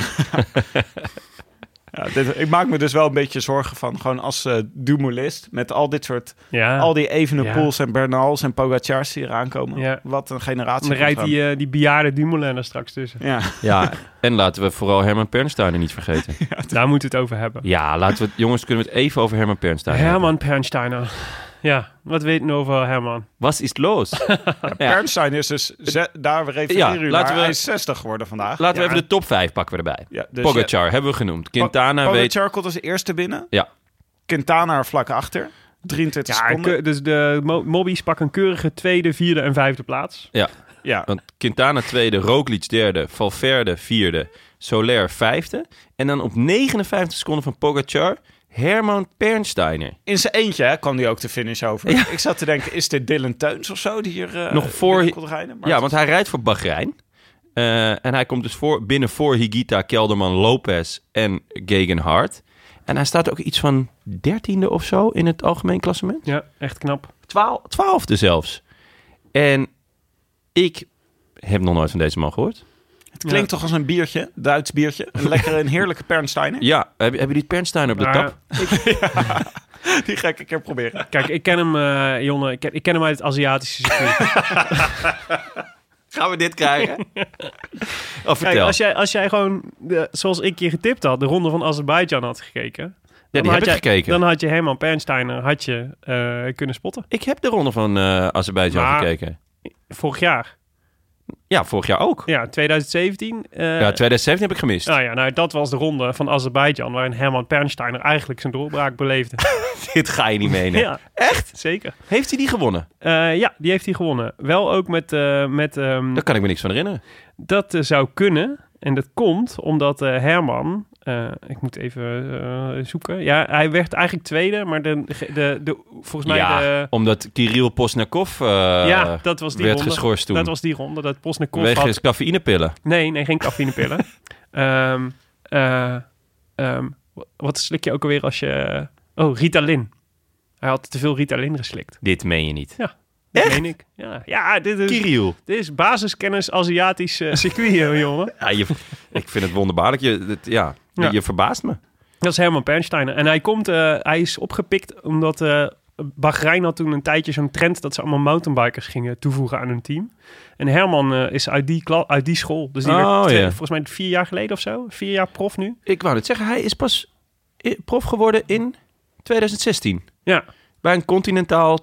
[SPEAKER 3] Ja, dit, ik maak me dus wel een beetje zorgen van gewoon als uh, Dumoulist met al dit soort,
[SPEAKER 4] Ja.
[SPEAKER 3] al die Evenepoels en Bernals en Pogacars die eraan komen.
[SPEAKER 4] Ja.
[SPEAKER 3] Wat een generatie.
[SPEAKER 4] Dan rijdt
[SPEAKER 3] komt
[SPEAKER 4] die, uh, die bejaarde Dumoulin er straks tussen.
[SPEAKER 3] aan. Ja.
[SPEAKER 7] Ja, en laten we vooral Herman Pernsteiner niet vergeten.
[SPEAKER 4] Daar moeten we het over hebben.
[SPEAKER 7] Ja, laten we het, jongens, kunnen we het even over Herman Pernsteiner hebben?
[SPEAKER 4] Herman Pernsteiner. Ja, wat weten we over Herman?
[SPEAKER 7] Wat is los?
[SPEAKER 3] Ja, Pernstein is dus, ze, daar refereren
[SPEAKER 7] Ja,
[SPEAKER 3] jullie
[SPEAKER 7] laten
[SPEAKER 3] naar.
[SPEAKER 7] we-
[SPEAKER 3] Hij is zestig geworden vandaag.
[SPEAKER 7] Laten we
[SPEAKER 4] Ja.
[SPEAKER 7] even de top vijf pakken we erbij.
[SPEAKER 3] Ja, dus
[SPEAKER 7] Pogacar hebben we genoemd. Quintana
[SPEAKER 3] Po-
[SPEAKER 7] weet...
[SPEAKER 3] Pogacar komt als eerste binnen.
[SPEAKER 7] Ja.
[SPEAKER 3] Quintana er vlak achter. drieëntwintig
[SPEAKER 4] Ja,
[SPEAKER 3] seconden.
[SPEAKER 4] ke- dus de mo- mobbies pakken een keurige tweede, vierde en vijfde plaats.
[SPEAKER 3] Ja.
[SPEAKER 7] Want Quintana tweede, Roglic derde, Valverde vierde, Soler vijfde. En dan op negenenvijftig seconden van Pogacar, Herman Pernsteiner.
[SPEAKER 3] In zijn eentje hè, kwam hij ook de finish over.
[SPEAKER 7] Ja.
[SPEAKER 3] Ik zat te denken, is dit Dylan Teuns of zo die hier uh,
[SPEAKER 7] Nog voor-
[SPEAKER 3] binnen kon rijden? Maar
[SPEAKER 7] Ja,
[SPEAKER 3] het-
[SPEAKER 7] want hij rijdt voor Bahrein. Uh, en hij komt dus voor, binnen voor Higuita, Kelderman, Lopez en Gegenhardt. En hij staat ook iets van dertiende of zo in het algemeen klassement.
[SPEAKER 4] Ja, echt knap.
[SPEAKER 7] Twaal, twaalfde zelfs. En ik heb nog nooit van deze man gehoord.
[SPEAKER 3] Het klinkt toch als een biertje, Duits biertje. Een lekkere, een heerlijke Pernsteiner.
[SPEAKER 7] Ja, heb, je- heb je die Pernsteiner op de
[SPEAKER 4] Maar,
[SPEAKER 7] tap?
[SPEAKER 3] Die ga ik een keer proberen.
[SPEAKER 4] Kijk, ik ken hem, uh, Jonne, ik ken, ik ken hem uit het Aziatische circuit.
[SPEAKER 7] Gaan we dit krijgen? Oh,
[SPEAKER 4] Kijk,
[SPEAKER 7] vertel.
[SPEAKER 4] als jij, als jij gewoon, de, zoals ik je getipt had, de ronde van Azerbeidzjan had gekeken.
[SPEAKER 7] Ja, die
[SPEAKER 4] dan
[SPEAKER 7] heb
[SPEAKER 4] had
[SPEAKER 7] ik
[SPEAKER 4] jij,
[SPEAKER 7] gekeken.
[SPEAKER 4] Dan had je Herman Pernsteiner had je, uh, kunnen spotten.
[SPEAKER 7] Ik heb de ronde van uh, Azerbeidzjan
[SPEAKER 4] Maar-
[SPEAKER 7] gekeken.
[SPEAKER 4] Vorig jaar.
[SPEAKER 7] Ja, vorig jaar ook.
[SPEAKER 4] Ja, twintig zeventien. Uh,
[SPEAKER 7] Ja, twintig zeventien heb ik gemist.
[SPEAKER 4] Nou ja, nou, dat was de ronde van Azerbeidzjan, waarin Herman Pernsteiner eigenlijk zijn doorbraak beleefde.
[SPEAKER 7] Dit ga je niet menen.
[SPEAKER 4] Ja,
[SPEAKER 7] Echt?
[SPEAKER 4] zeker.
[SPEAKER 7] Heeft hij die gewonnen?
[SPEAKER 4] Uh, ja, die heeft hij gewonnen. Wel ook met... Uh, met um,
[SPEAKER 7] Daar kan ik me niks van herinneren.
[SPEAKER 4] dat uh, zou kunnen. En dat komt omdat uh, Herman... Uh, ik moet even uh, zoeken. Ja, hij werd eigenlijk tweede, maar de, de, de, volgens mij...
[SPEAKER 7] Ja,
[SPEAKER 4] de,
[SPEAKER 7] omdat Kirill Posnakov uh,
[SPEAKER 4] ja, dat was die
[SPEAKER 7] werd
[SPEAKER 4] ronde.
[SPEAKER 7] geschorst toen.
[SPEAKER 4] Dat was die ronde. Dat Posnakov
[SPEAKER 7] Wegens
[SPEAKER 4] had...
[SPEAKER 7] cafeïnepillen.
[SPEAKER 4] Nee, nee, geen cafeïnepillen. um, uh, um, wat slik je ook alweer als je... Oh, Ritalin. Hij had te veel Ritalin geslikt.
[SPEAKER 7] Dit meen je niet.
[SPEAKER 4] Ja, dat
[SPEAKER 7] Echt?
[SPEAKER 4] meen ik. Ja, ja dit, is,
[SPEAKER 7] Kirill.
[SPEAKER 4] dit is basiskennis Aziatisch uh, circuit, uh, jongen.
[SPEAKER 7] Ja, je, ik vind het wonderbaarlijk. Je, het, ja,
[SPEAKER 4] Ja.
[SPEAKER 7] je verbaast me.
[SPEAKER 4] Dat is Herman Pernsteiner. En hij, komt, uh, hij is opgepikt omdat uh, Bahrein had toen een tijdje zo'n trend dat ze allemaal mountainbikers gingen toevoegen aan hun team. En Herman uh, is uit die, kla- uit die school. Dus die
[SPEAKER 7] Oh,
[SPEAKER 4] werd twee,
[SPEAKER 7] ja.
[SPEAKER 4] volgens mij vier jaar geleden of zo. Vier jaar prof nu.
[SPEAKER 7] Ik wou net zeggen, hij is pas i- prof geworden in twintig zestien.
[SPEAKER 4] Ja,
[SPEAKER 7] Bij een continentaal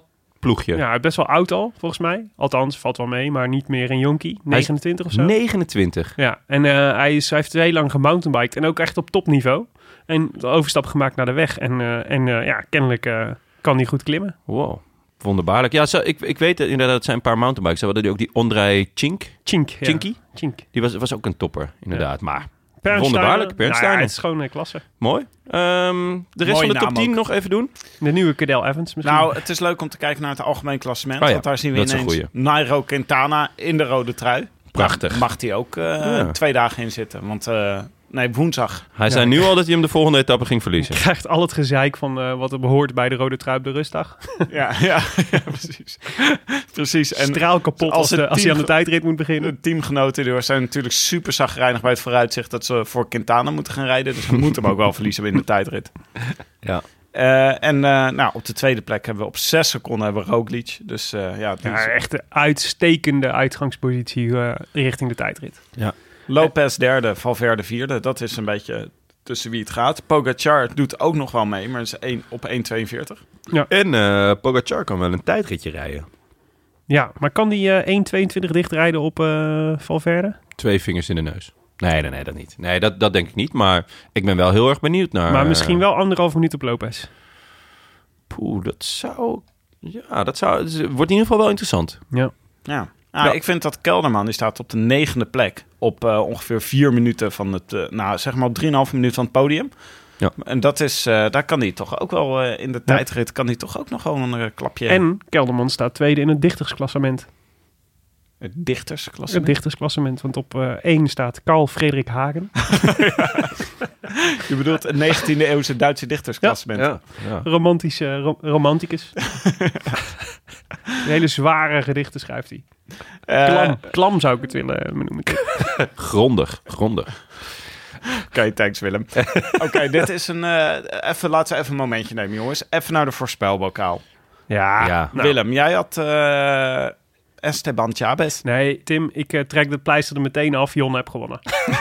[SPEAKER 7] ploegje.
[SPEAKER 4] Ja, best wel oud al, volgens mij. Althans, valt wel mee, maar niet meer een jonkie. negenentwintig of zo.
[SPEAKER 7] negenentwintig.
[SPEAKER 4] Ja, en uh, hij, is, hij heeft heel lang gemountainbiked en ook echt op topniveau. En de overstap gemaakt naar de weg. En, uh, en uh, ja, kennelijk uh, kan hij goed klimmen.
[SPEAKER 7] Wow, wonderbaarlijk. Ja, zo, ik, ik weet inderdaad, het zijn een paar mountainbikes. We hadden die ook die Ondrej Chink.
[SPEAKER 4] Chink, ja.
[SPEAKER 7] Chinky?
[SPEAKER 4] Chink.
[SPEAKER 7] Die was, was ook een topper, inderdaad. Ja. Maar
[SPEAKER 4] Pernsteiner,
[SPEAKER 7] wonderbaarlijk, Pernsteiner.
[SPEAKER 4] Nou ja, het is gewoon uh, klasse.
[SPEAKER 7] Mooi. Um, de rest
[SPEAKER 3] Mooie
[SPEAKER 7] van de top
[SPEAKER 3] naam
[SPEAKER 7] tien
[SPEAKER 3] ook.
[SPEAKER 7] nog even doen.
[SPEAKER 4] De nieuwe Cadel Evans misschien.
[SPEAKER 3] Nou, het is leuk om te kijken naar het algemeen klassement.
[SPEAKER 7] Oh ja,
[SPEAKER 3] want daar zien we
[SPEAKER 7] dat is een
[SPEAKER 3] ineens
[SPEAKER 7] goeie.
[SPEAKER 3] Nairo Quintana in de rode trui.
[SPEAKER 7] Prachtig.
[SPEAKER 3] Daar mag hij ook uh,
[SPEAKER 7] Ja.
[SPEAKER 3] twee dagen in zitten. Want uh, nee, woensdag.
[SPEAKER 7] Hij zei nu al dat hij hem de volgende etappe ging verliezen.
[SPEAKER 4] Je krijgt al het gezeik van uh, wat er behoort bij de rode trui op de rustdag.
[SPEAKER 3] ja, ja, ja, precies. precies. En
[SPEAKER 4] Straal kapot als,
[SPEAKER 3] als het
[SPEAKER 4] de, als hij aan de
[SPEAKER 3] team-
[SPEAKER 4] tijdrit moet beginnen.
[SPEAKER 3] de teamgenoten die zijn natuurlijk super zagrijnig bij het vooruitzicht dat ze voor Quintana moeten gaan rijden. Dus hij moet hem ook wel verliezen in de tijdrit.
[SPEAKER 7] Ja.
[SPEAKER 3] Uh, en uh, nou, op de tweede plek hebben we op zes seconden hebben we Roglic. Dus uh, ja, die
[SPEAKER 4] Ja,
[SPEAKER 3] is-
[SPEAKER 4] echt een uitstekende uitgangspositie uh, richting de tijdrit.
[SPEAKER 3] Lopez derde, Valverde vierde. Dat is een beetje tussen wie het gaat. Pogacar doet ook nog wel mee, maar is één, op één tweeënveertig.
[SPEAKER 7] En uh, Pogacar kan wel een tijdritje rijden.
[SPEAKER 4] Ja, maar kan die uh, één tweeëntwintig dichtrijden op uh, Valverde?
[SPEAKER 7] Twee vingers in de neus. Nee, nee, nee, dat niet. Nee, dat, dat denk ik niet. Maar ik ben wel heel erg benieuwd naar...
[SPEAKER 4] maar misschien wel anderhalf minuut op Lopez.
[SPEAKER 7] Poeh, dat zou... Ja, dat zou... Het wordt in ieder geval wel interessant.
[SPEAKER 4] Ja.
[SPEAKER 3] Ja. Ah,
[SPEAKER 7] Ja.
[SPEAKER 3] Ik vind dat Kelderman, die staat op de negende plek. Op uh, ongeveer vier minuten van het... Uh, nou, zeg maar op drieënhalve minuut van het podium.
[SPEAKER 7] Ja.
[SPEAKER 3] En dat is... Uh, daar kan hij toch ook wel... Uh, in de
[SPEAKER 4] Ja.
[SPEAKER 3] tijdrit kan hij toch ook nog gewoon een uh, klapje...
[SPEAKER 4] En Kelderman staat tweede in het dichtersklassement.
[SPEAKER 3] Het dichtersklasse.
[SPEAKER 4] Het dichtersklassement, want op uh, één staat Carl Frederik Hagen.
[SPEAKER 3] Je bedoelt een negentiende eeuwse Duitse dichtersklassement.
[SPEAKER 7] Ja. ja.
[SPEAKER 4] Romantische ro- romanticus. Een hele zware gedichten schrijft hij.
[SPEAKER 3] Uh,
[SPEAKER 4] Klam, klam zou ik het willen noemen.
[SPEAKER 7] Grondig, grondig.
[SPEAKER 3] Oké, okay, thanks Willem. Oké, okay, dit is een... Uh, even, laten we even een momentje nemen, jongens. Even naar de voorspelbokaal.
[SPEAKER 4] Ja,
[SPEAKER 7] Ja.
[SPEAKER 4] nou.
[SPEAKER 3] Willem, jij had uh, Esteban Chavez.
[SPEAKER 4] Nee, Tim, ik uh, trek de pleister er meteen af. Jon heb gewonnen.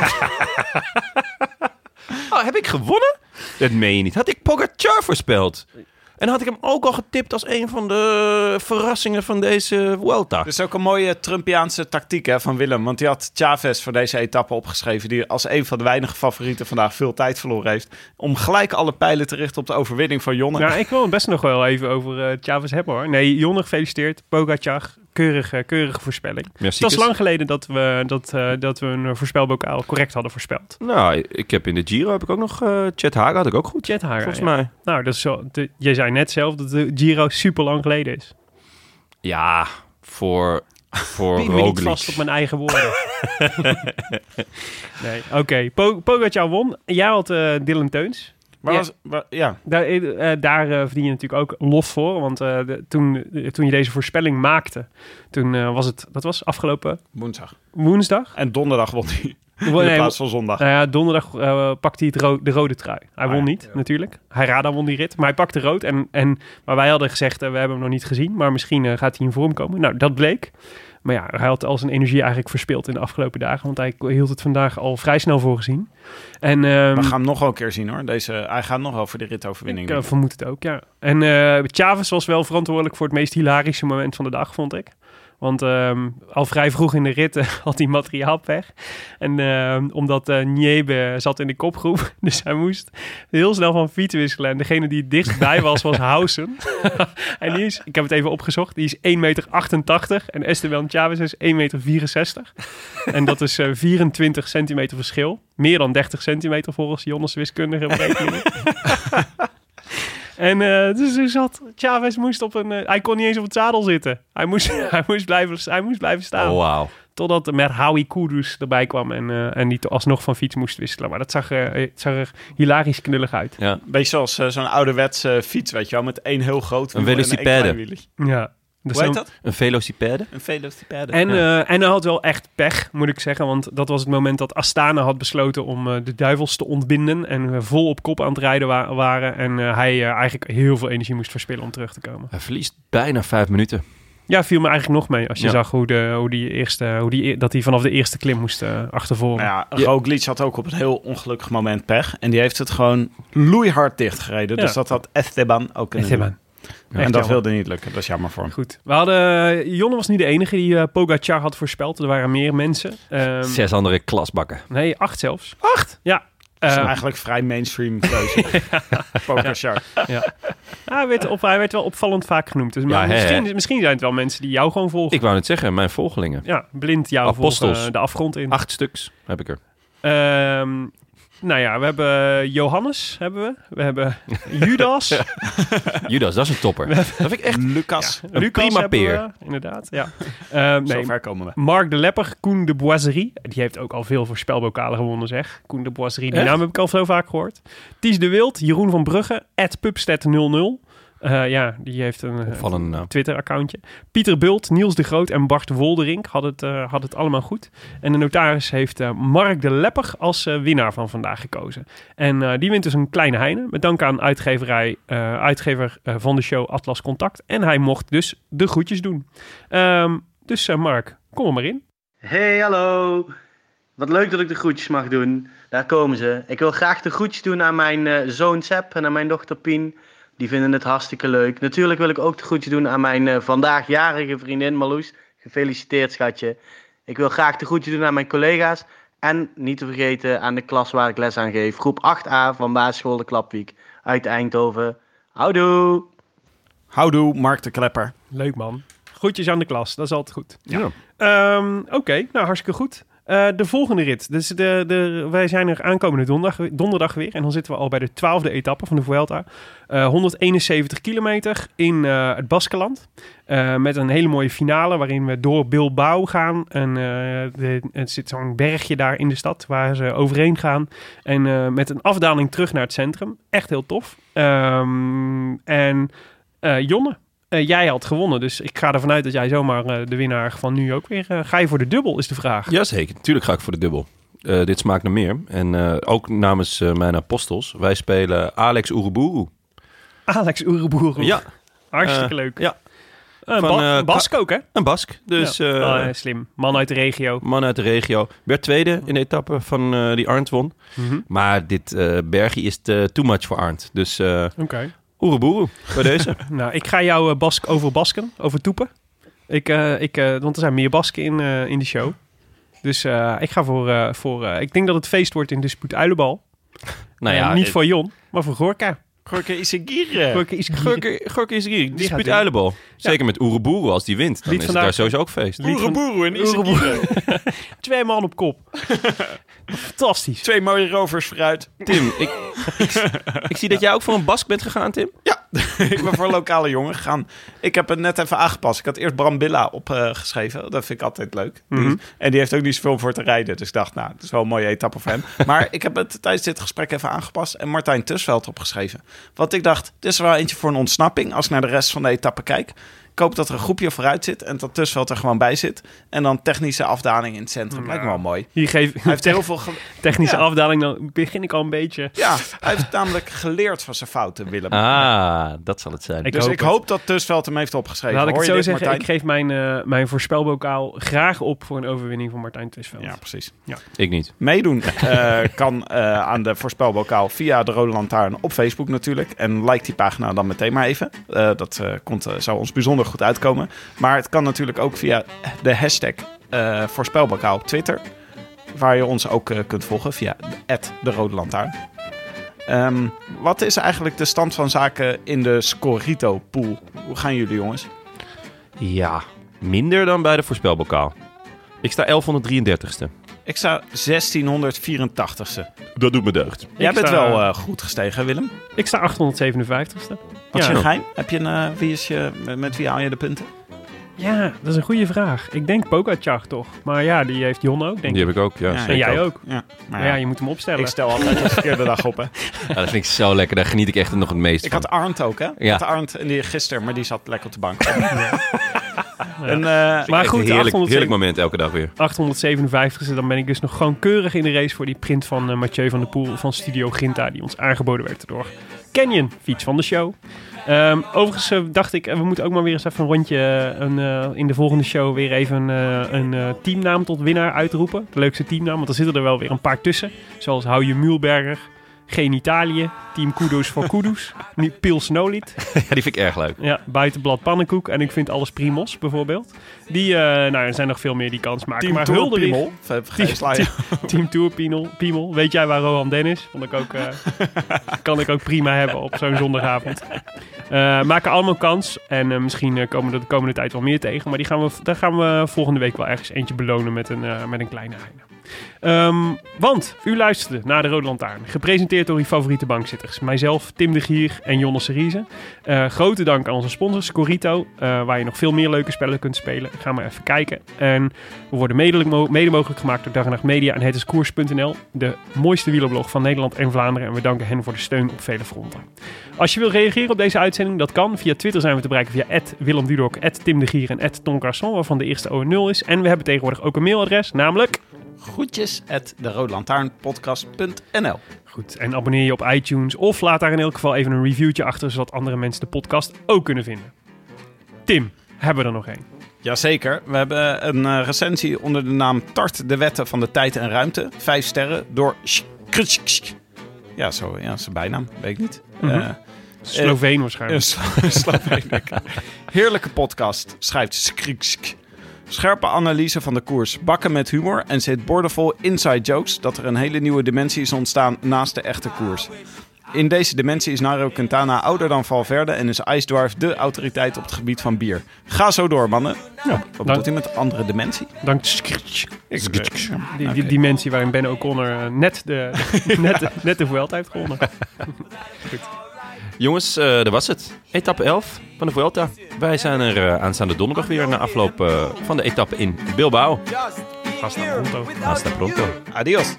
[SPEAKER 7] Oh, heb ik gewonnen? Dat meen je niet. Had ik Pogacar voorspeld? En had ik hem ook al getipt als een van de verrassingen van deze Vuelta?
[SPEAKER 3] Dat is ook een mooie Trumpiaanse tactiek hè, van Willem. Want die had Chavez voor deze etappe opgeschreven. Die als een van de weinige favorieten vandaag veel tijd verloren heeft. Om gelijk alle pijlen te richten op de overwinning van Jonne.
[SPEAKER 4] Nou, ik wil het best nog wel even over uh, Chavez hebben hoor. Nee, Jon gefeliciteerd. Pogacar, keurige, keurige voorspelling.
[SPEAKER 7] Merci.
[SPEAKER 4] Het was lang geleden dat we, dat, uh, dat we een voorspelbokaal correct hadden voorspeld.
[SPEAKER 7] Nou, ik heb in de Giro heb ik ook nog... Uh, Chet Haga had ik ook goed.
[SPEAKER 4] Chet Haga,
[SPEAKER 7] Volgens
[SPEAKER 4] ja.
[SPEAKER 7] mij.
[SPEAKER 4] Nou, dat is zo, de, je zei net zelf dat de Giro super lang geleden is.
[SPEAKER 7] Ja, voor, voor
[SPEAKER 4] Ik ben niet
[SPEAKER 7] Roglic.
[SPEAKER 4] vast op mijn eigen woorden. Nee, oké. Okay. Po- Pogacar won. Jij had uh, Dylan Teuns.
[SPEAKER 3] Maar
[SPEAKER 4] Ja.
[SPEAKER 3] was, wa- ja.
[SPEAKER 4] Daar, uh, daar uh, verdien je natuurlijk ook lof voor. Want uh, de, toen, uh, toen je deze voorspelling maakte, toen uh, was het, dat was afgelopen
[SPEAKER 3] Woensdag.
[SPEAKER 4] woensdag.
[SPEAKER 3] En donderdag won hij. In
[SPEAKER 4] Nee,
[SPEAKER 3] plaats van zondag.
[SPEAKER 4] Nou ja, donderdag uh, pakte hij het ro- de rode trui. Hij
[SPEAKER 3] Ah,
[SPEAKER 4] won
[SPEAKER 3] ja.
[SPEAKER 4] niet, natuurlijk. Herrada won die rit, maar hij pakte rood. En, en, maar wij hadden gezegd, uh, we hebben hem nog niet gezien, maar misschien uh, gaat hij in vorm komen. Nou, dat bleek. Maar ja, hij had al zijn energie eigenlijk verspeeld in de afgelopen dagen, want hij hield het vandaag al vrij snel voor gezien. En, um,
[SPEAKER 3] We gaan hem nog wel een keer zien hoor. Deze, hij gaat nog wel voor de ritoverwinning.
[SPEAKER 4] ik uh, vermoed het ook, ja. En uh, Chavez was wel verantwoordelijk voor het meest hilarische moment van de dag, vond ik. Want um, al vrij vroeg in de rit uh, had hij materiaalpech. En uh, omdat uh, Niebe zat in de kopgroep. Dus hij moest heel snel van fiets wisselen. En degene die het dichtstbij was, was Hausen. En die is, ik heb het even opgezocht, die is één meter achtentachtig. En Esteban Chavez is één meter vierenzestig. En dat is uh, vierentwintig centimeter verschil. Meer dan dertig centimeter volgens Jonnes wiskundige berekeningen. En uh, dus er zat, Chavez moest op een... Uh, hij kon niet eens op het zadel zitten. Hij moest, hij moest, blijven, hij moest blijven staan.
[SPEAKER 7] Oh, wauw.
[SPEAKER 4] Totdat Merhawi Kudus erbij kwam en, uh, en die alsnog van fiets moest wisselen. Maar dat zag, uh, het zag er hilarisch knullig uit.
[SPEAKER 7] Ja.
[SPEAKER 3] Beetje zoals uh, zo'n ouderwetse fiets, weet je wel. Met één heel groot wiel
[SPEAKER 7] Een velocipede.
[SPEAKER 3] en één klein wieltje.
[SPEAKER 4] Ja. Dus
[SPEAKER 3] Hoe heet
[SPEAKER 4] dan-
[SPEAKER 3] dat?
[SPEAKER 7] Een velocipede?
[SPEAKER 3] Een velocipede.
[SPEAKER 4] En,
[SPEAKER 3] Ja.
[SPEAKER 4] uh, en hij had wel echt pech, moet ik zeggen. Want dat was het moment dat Astana had besloten om uh, de duivels te ontbinden. En uh, vol op kop aan het rijden wa- waren. En uh, hij uh, eigenlijk heel veel energie moest verspillen om terug te komen.
[SPEAKER 7] Hij verliest bijna vijf minuten.
[SPEAKER 4] Ja, viel me eigenlijk nog mee. Als je
[SPEAKER 7] Ja.
[SPEAKER 4] zag hoe de, hoe die eerste, hoe die, dat hij vanaf de eerste klim moest uh, achtervoren.
[SPEAKER 3] Nou ja, Roglic had ook op een heel ongelukkig moment pech. En die heeft het gewoon loeihard dichtgereden.
[SPEAKER 4] Ja.
[SPEAKER 3] Dus dat had Esteban ook kunnen
[SPEAKER 4] Esteban.
[SPEAKER 3] doen. en dat
[SPEAKER 4] jammer.
[SPEAKER 3] wilde niet lukken. Dat is jammer voor hem.
[SPEAKER 4] Goed. We hadden, Jonne was niet de enige die uh, Pogacar had voorspeld. Er waren meer mensen. Um,
[SPEAKER 7] Zes andere klasbakken.
[SPEAKER 4] nee, acht zelfs. Acht? Ja.
[SPEAKER 3] Dat is
[SPEAKER 4] Uh,
[SPEAKER 3] eigenlijk vrij mainstream keuze. Pogacar.
[SPEAKER 4] ja. Hij, werd op, hij werd wel opvallend vaak genoemd. Dus
[SPEAKER 7] Ja,
[SPEAKER 4] maar
[SPEAKER 7] hè,
[SPEAKER 4] misschien,
[SPEAKER 7] hè.
[SPEAKER 4] misschien zijn het wel mensen die jou gewoon volgen.
[SPEAKER 7] Ik wou net zeggen, mijn volgelingen.
[SPEAKER 4] Ja, blind jou
[SPEAKER 7] Apostels.
[SPEAKER 4] volgen de afgrond in.
[SPEAKER 7] Acht stuks heb ik er.
[SPEAKER 4] Um, nou ja, we hebben Johannes, hebben we. We hebben Judas.
[SPEAKER 7] Judas, dat is een topper. Dat vind ik echt
[SPEAKER 3] Lucas.
[SPEAKER 7] een
[SPEAKER 4] Lucas
[SPEAKER 7] prima
[SPEAKER 4] hebben
[SPEAKER 7] peer.
[SPEAKER 4] we, inderdaad, ja. Um, nee,
[SPEAKER 3] Zover komen we.
[SPEAKER 4] Mark de Lepper, Koen de Boiserie. Die heeft ook al veel voorspelbokalen gewonnen, zeg. Koen de Boiserie, die
[SPEAKER 7] Echt?
[SPEAKER 4] naam heb ik al zo vaak gehoord. Ties de Wild, Jeroen van Brugge, at Pubstat nul nul. Uh, ja, die heeft een uh,
[SPEAKER 7] Opvallende naam.
[SPEAKER 4] Twitter-accountje. Pieter Bult, Niels de Groot en Bart Wolderink had het, uh, had het allemaal goed. En de notaris heeft uh, Mark de Lepper als uh, winnaar van vandaag gekozen. En uh, die wint dus een kleine heine. Met dank aan uitgeverij, uh, uitgever uh, van de show Atlas Contact. En hij mocht dus de groetjes doen. Um, dus uh, Mark, kom er maar in.
[SPEAKER 8] Hey, hallo. Wat leuk dat ik de groetjes mag doen. Daar komen ze. Ik wil graag de groetjes doen aan mijn uh, zoon Sepp en aan mijn dochter Pien. Die vinden het hartstikke leuk. Natuurlijk wil ik ook de groetjes doen aan mijn uh, vandaag jarige vriendin Marloes. Gefeliciteerd, schatje. Ik wil graag de groetjes doen aan mijn collega's. En niet te vergeten aan de klas waar ik les aan geef. Groep acht A van basisschool De Klapwiek uit Eindhoven. Houdoe!
[SPEAKER 3] Houdoe, Mark de Klepper.
[SPEAKER 4] Leuk man. Groetjes aan de klas, dat is altijd goed.
[SPEAKER 7] Ja.
[SPEAKER 4] Um, Oké, okay, nou hartstikke goed. Uh, de volgende rit. Dus de, de, wij zijn er aankomende donderdag, donderdag weer. En dan zitten we al bij de twaalfde etappe van de Vuelta. Uh, honderdeenenzeventig kilometer in uh, het Baskenland. Uh, met een hele mooie finale waarin we door Bilbao gaan. En uh, de, er zit zo'n bergje daar in de stad waar ze overheen gaan. En uh, met een afdaling terug naar het centrum. Echt heel tof. Um, en uh, Jonne. Uh, jij had gewonnen, dus ik ga ervan uit dat jij zomaar uh, de winnaar van nu ook weer... Uh, ga je voor de dubbel, is de vraag.
[SPEAKER 7] Jazeker, natuurlijk ga ik voor de dubbel. Uh, dit smaakt naar meer. En uh, ook namens uh, mijn apostels. Wij spelen Alex Uruburu.
[SPEAKER 4] Alex Uruburu.
[SPEAKER 7] Ja.
[SPEAKER 4] Hartstikke
[SPEAKER 7] Uh,
[SPEAKER 4] leuk.
[SPEAKER 7] Ja.
[SPEAKER 4] Een
[SPEAKER 7] Van,
[SPEAKER 4] ba-
[SPEAKER 7] uh,
[SPEAKER 4] Bask ook, hè?
[SPEAKER 7] Een Bask. Dus
[SPEAKER 4] ja.
[SPEAKER 7] uh,
[SPEAKER 4] oh, slim. Man uit de regio.
[SPEAKER 7] man uit de regio. Werd tweede in de etappe van uh, die Arndt won.
[SPEAKER 4] Mm-hmm.
[SPEAKER 7] Maar dit uh, bergje is te, too much voor Arndt. Dus uh,
[SPEAKER 4] Oké. Okay.
[SPEAKER 7] Uruburu bij deze.
[SPEAKER 4] Nou, ik ga jou uh, Bask over Basken, over toepen. Ik, uh, ik, uh, want er zijn meer Basken in, uh, in de show. Dus uh, ik ga voor... Uh, voor uh, ik denk dat het feest wordt in Dispuut Uilenbal.
[SPEAKER 7] Nou ja,
[SPEAKER 4] uh, niet
[SPEAKER 7] het,
[SPEAKER 4] voor Jon, maar voor Gorka.
[SPEAKER 3] Gorka Isagire.
[SPEAKER 4] Gorka is
[SPEAKER 7] Gorka, Gorka is hier. Die speelt
[SPEAKER 4] in.
[SPEAKER 7] Uilenbal. Zeker ja. met Uruburu als die wint. Dan
[SPEAKER 4] Lied
[SPEAKER 7] is
[SPEAKER 4] vandaag,
[SPEAKER 7] het daar sowieso ook feest.
[SPEAKER 3] Uruburu en Isagire.
[SPEAKER 4] Twee man op kop. Fantastisch.
[SPEAKER 3] Twee mooie rovers vooruit.
[SPEAKER 7] Tim, ik, ik, ik zie dat jij ook voor een Bask bent gegaan, Tim.
[SPEAKER 3] Ja, ik ben voor een lokale jongen gegaan. Ik heb het net even aangepast. Ik had eerst Bram Billa opgeschreven. Uh, dat vind ik altijd leuk.
[SPEAKER 4] Mm-hmm.
[SPEAKER 3] Die, en die heeft ook niet zoveel voor te rijden. Dus ik dacht, nou, het is wel een mooie etappe voor hem. Maar ik heb het tijdens dit gesprek even aangepast en Martijn Tusveld opgeschreven. Want ik dacht, dit is er wel eentje voor een ontsnapping als ik naar de rest van de etappe kijk. Ik hoop dat er een groepje vooruit zit en dat Tusveld er gewoon bij zit. En dan technische afdaling in het centrum.
[SPEAKER 4] Nou,
[SPEAKER 3] Lijkt me wel mooi.
[SPEAKER 4] Hier geef,
[SPEAKER 3] Hij heeft heel veel... Ge-
[SPEAKER 4] technische
[SPEAKER 3] ja.
[SPEAKER 4] afdaling, dan begin ik al een beetje...
[SPEAKER 3] Ja, hij heeft namelijk geleerd van zijn fouten, Willem.
[SPEAKER 7] Ah, dat zal het zijn.
[SPEAKER 4] Ik
[SPEAKER 3] dus
[SPEAKER 4] hoop
[SPEAKER 3] ik
[SPEAKER 4] het.
[SPEAKER 3] hoop dat Tusveld hem heeft opgeschreven.
[SPEAKER 4] Laat ik het
[SPEAKER 3] Hoor
[SPEAKER 4] zo
[SPEAKER 3] je dit,
[SPEAKER 4] zeggen,
[SPEAKER 3] Martijn?
[SPEAKER 4] ik geef mijn, uh, mijn voorspelbokaal graag op voor een overwinning van Martijn Tusveld.
[SPEAKER 3] Ja, precies.
[SPEAKER 4] Ja.
[SPEAKER 7] Ik niet.
[SPEAKER 3] Meedoen uh, kan uh, aan de voorspelbokaal via de Rode Lantaarn op Facebook natuurlijk. En like die pagina dan meteen maar even. Uh, dat uh, komt, uh, zou ons bijzonder goed uitkomen. Maar het kan natuurlijk ook via de hashtag uh, voorspelbokaal op Twitter. Waar je ons ook uh, kunt volgen via at de Rode Lantaarn. Um, wat is eigenlijk de stand van zaken in de Scorito-pool? Hoe gaan jullie, jongens?
[SPEAKER 7] Ja, minder dan bij de voorspelbokaal. Ik sta elfhonderddrieëndertigste.
[SPEAKER 3] Ik sta zestienhonderdvierentachtigste.
[SPEAKER 7] Dat doet me deugd.
[SPEAKER 3] Jij
[SPEAKER 4] Ik
[SPEAKER 3] bent
[SPEAKER 4] sta-
[SPEAKER 3] wel uh, goed gestegen, Willem.
[SPEAKER 4] Ik sta achthonderdzevenenvijftigste.
[SPEAKER 3] Wat is
[SPEAKER 4] Ja.
[SPEAKER 3] je geheim? Heb je een, uh, wie is je, met, met wie haal je de punten?
[SPEAKER 4] Ja, dat is een goede vraag. Ik denk Pogacar toch. Maar ja, die heeft Jon ook, denk
[SPEAKER 7] Die
[SPEAKER 4] ik.
[SPEAKER 7] heb ik ook, ja.
[SPEAKER 3] Ja,
[SPEAKER 7] zeker
[SPEAKER 4] En jij ook.
[SPEAKER 3] Ja, maar
[SPEAKER 4] Ja, je moet hem opstellen.
[SPEAKER 3] ik stel altijd de verkeerde dag op, hè.
[SPEAKER 7] Ja, dat vind ik zo lekker. Daar geniet ik echt nog het meest
[SPEAKER 3] Ik
[SPEAKER 7] van.
[SPEAKER 3] had Arndt ook, hè. Ik
[SPEAKER 7] Ja.
[SPEAKER 3] had Arndt en die gisteren, maar die zat lekker op de bank. En, uh,
[SPEAKER 4] Maar
[SPEAKER 7] Echt
[SPEAKER 4] goed,
[SPEAKER 7] een heerlijk,
[SPEAKER 4] achthonderd
[SPEAKER 7] heerlijk moment elke dag weer.
[SPEAKER 4] achthonderdzevenenvijftigste, dan ben ik dus nog gewoon keurig in de race voor die print van uh, Mathieu van der Poel van Studio Ginta, die ons aangeboden werd door Canyon, fiets van de show. Um, overigens uh, dacht ik, uh, we moeten ook maar weer eens even een rondje uh, een, uh, in de volgende show weer even uh, een uh, teamnaam tot winnaar uitroepen. De leukste teamnaam, want er zitten er wel weer een paar tussen. Zoals Hou je Mühlberger, Geen Italië. Team Kudos voor Kudus. Pils Nolit.
[SPEAKER 7] Ja, die vind ik erg leuk.
[SPEAKER 4] Ja, buitenblad pannenkoek. En ik vind alles primos, bijvoorbeeld. Die, uh, nou, er zijn nog veel meer die kans maken.
[SPEAKER 3] Team
[SPEAKER 4] maar
[SPEAKER 3] Tour
[SPEAKER 4] Hulderwig,
[SPEAKER 3] Piemel.
[SPEAKER 4] Team, team, team Tour Piemel, Piemel. Weet jij waar Rohan Dennis? Vond ik ook, uh, kan ik ook prima hebben op zo'n zondagavond. Uh, maken allemaal kans. En uh, misschien uh, komen we de komende tijd wel meer tegen. Maar die gaan we, daar gaan we volgende week wel ergens eentje belonen met een, uh, met een kleine heine. Um, want u luisterde naar de Rode Lantaarn. Gepresenteerd door uw favoriete bankzitters. Mijzelf, Tim de Gier en Jonne Seriese. Uh, grote dank aan onze sponsors, Corito. Uh, waar je nog veel meer leuke spellen kunt spelen. Ga maar even kijken. En we worden mede, mede mogelijk gemaakt door Dag en Nacht Media en het is koers punt n l. De mooiste wielerblog van Nederland en Vlaanderen. En we danken hen voor de steun op vele fronten. Als je wil reageren op deze uitzending, dat kan. Via Twitter zijn we te bereiken via at Willem Dudok, at Tim de Gier en at Ton Carson, waarvan de eerste O en nul is. En we hebben tegenwoordig ook een mailadres, namelijk...
[SPEAKER 3] Groetjes at de rode lantaarnpodcast punt n l.
[SPEAKER 4] Goed, en abonneer je op iTunes of laat daar in elk geval even een reviewtje achter, zodat andere mensen de podcast ook kunnen vinden. Tim, hebben we er nog één?
[SPEAKER 3] Jazeker, we hebben een uh, recensie onder de naam Tart de Wetten van de Tijd en Ruimte. Vijf sterren door... Ja, zo, ja, zijn bijnaam, weet ik niet.
[SPEAKER 4] Mm-hmm.
[SPEAKER 3] Uh,
[SPEAKER 4] Sloveen waarschijnlijk.
[SPEAKER 3] Uh, Sloveen. Heerlijke podcast, schrijft Skriksk. Scherpe analyse van de koers, bakken met humor en zit boordevol inside jokes dat er een hele nieuwe dimensie is ontstaan naast de echte koers. In deze dimensie is Nairo Quintana ouder dan Valverde en is Ice Dwarf de autoriteit op het gebied van bier. Ga zo door, mannen. Ja, wat
[SPEAKER 4] dank,
[SPEAKER 3] bedoelt hij met een andere dimensie?
[SPEAKER 4] Dank Skriksk. Die, die dimensie waarin Ben O'Connor uh, net, de, net, de, net de Vuelta heeft gewonnen. Goed.
[SPEAKER 7] Jongens, uh, dat was het. Etappe elf van de Vuelta. Wij zijn er uh, aanstaande donderdag weer na afloop uh, van de etappe in Bilbao.
[SPEAKER 4] Hasta pronto.
[SPEAKER 7] Hasta pronto.
[SPEAKER 3] Adios.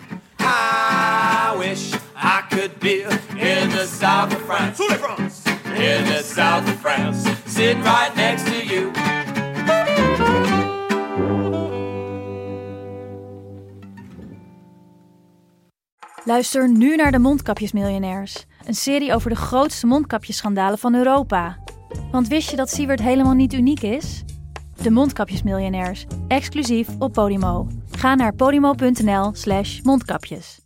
[SPEAKER 6] I wish I could be in the south of France. In the south of France. Sitting right next to you.
[SPEAKER 9] Luister nu naar de Mondkapjesmiljonairs. Een serie over de grootste mondkapjesschandalen van Europa. Want wist je dat Siewert helemaal niet uniek is? De Mondkapjesmiljonairs, exclusief op Podimo. Ga naar podimo punt n l slash mondkapjes.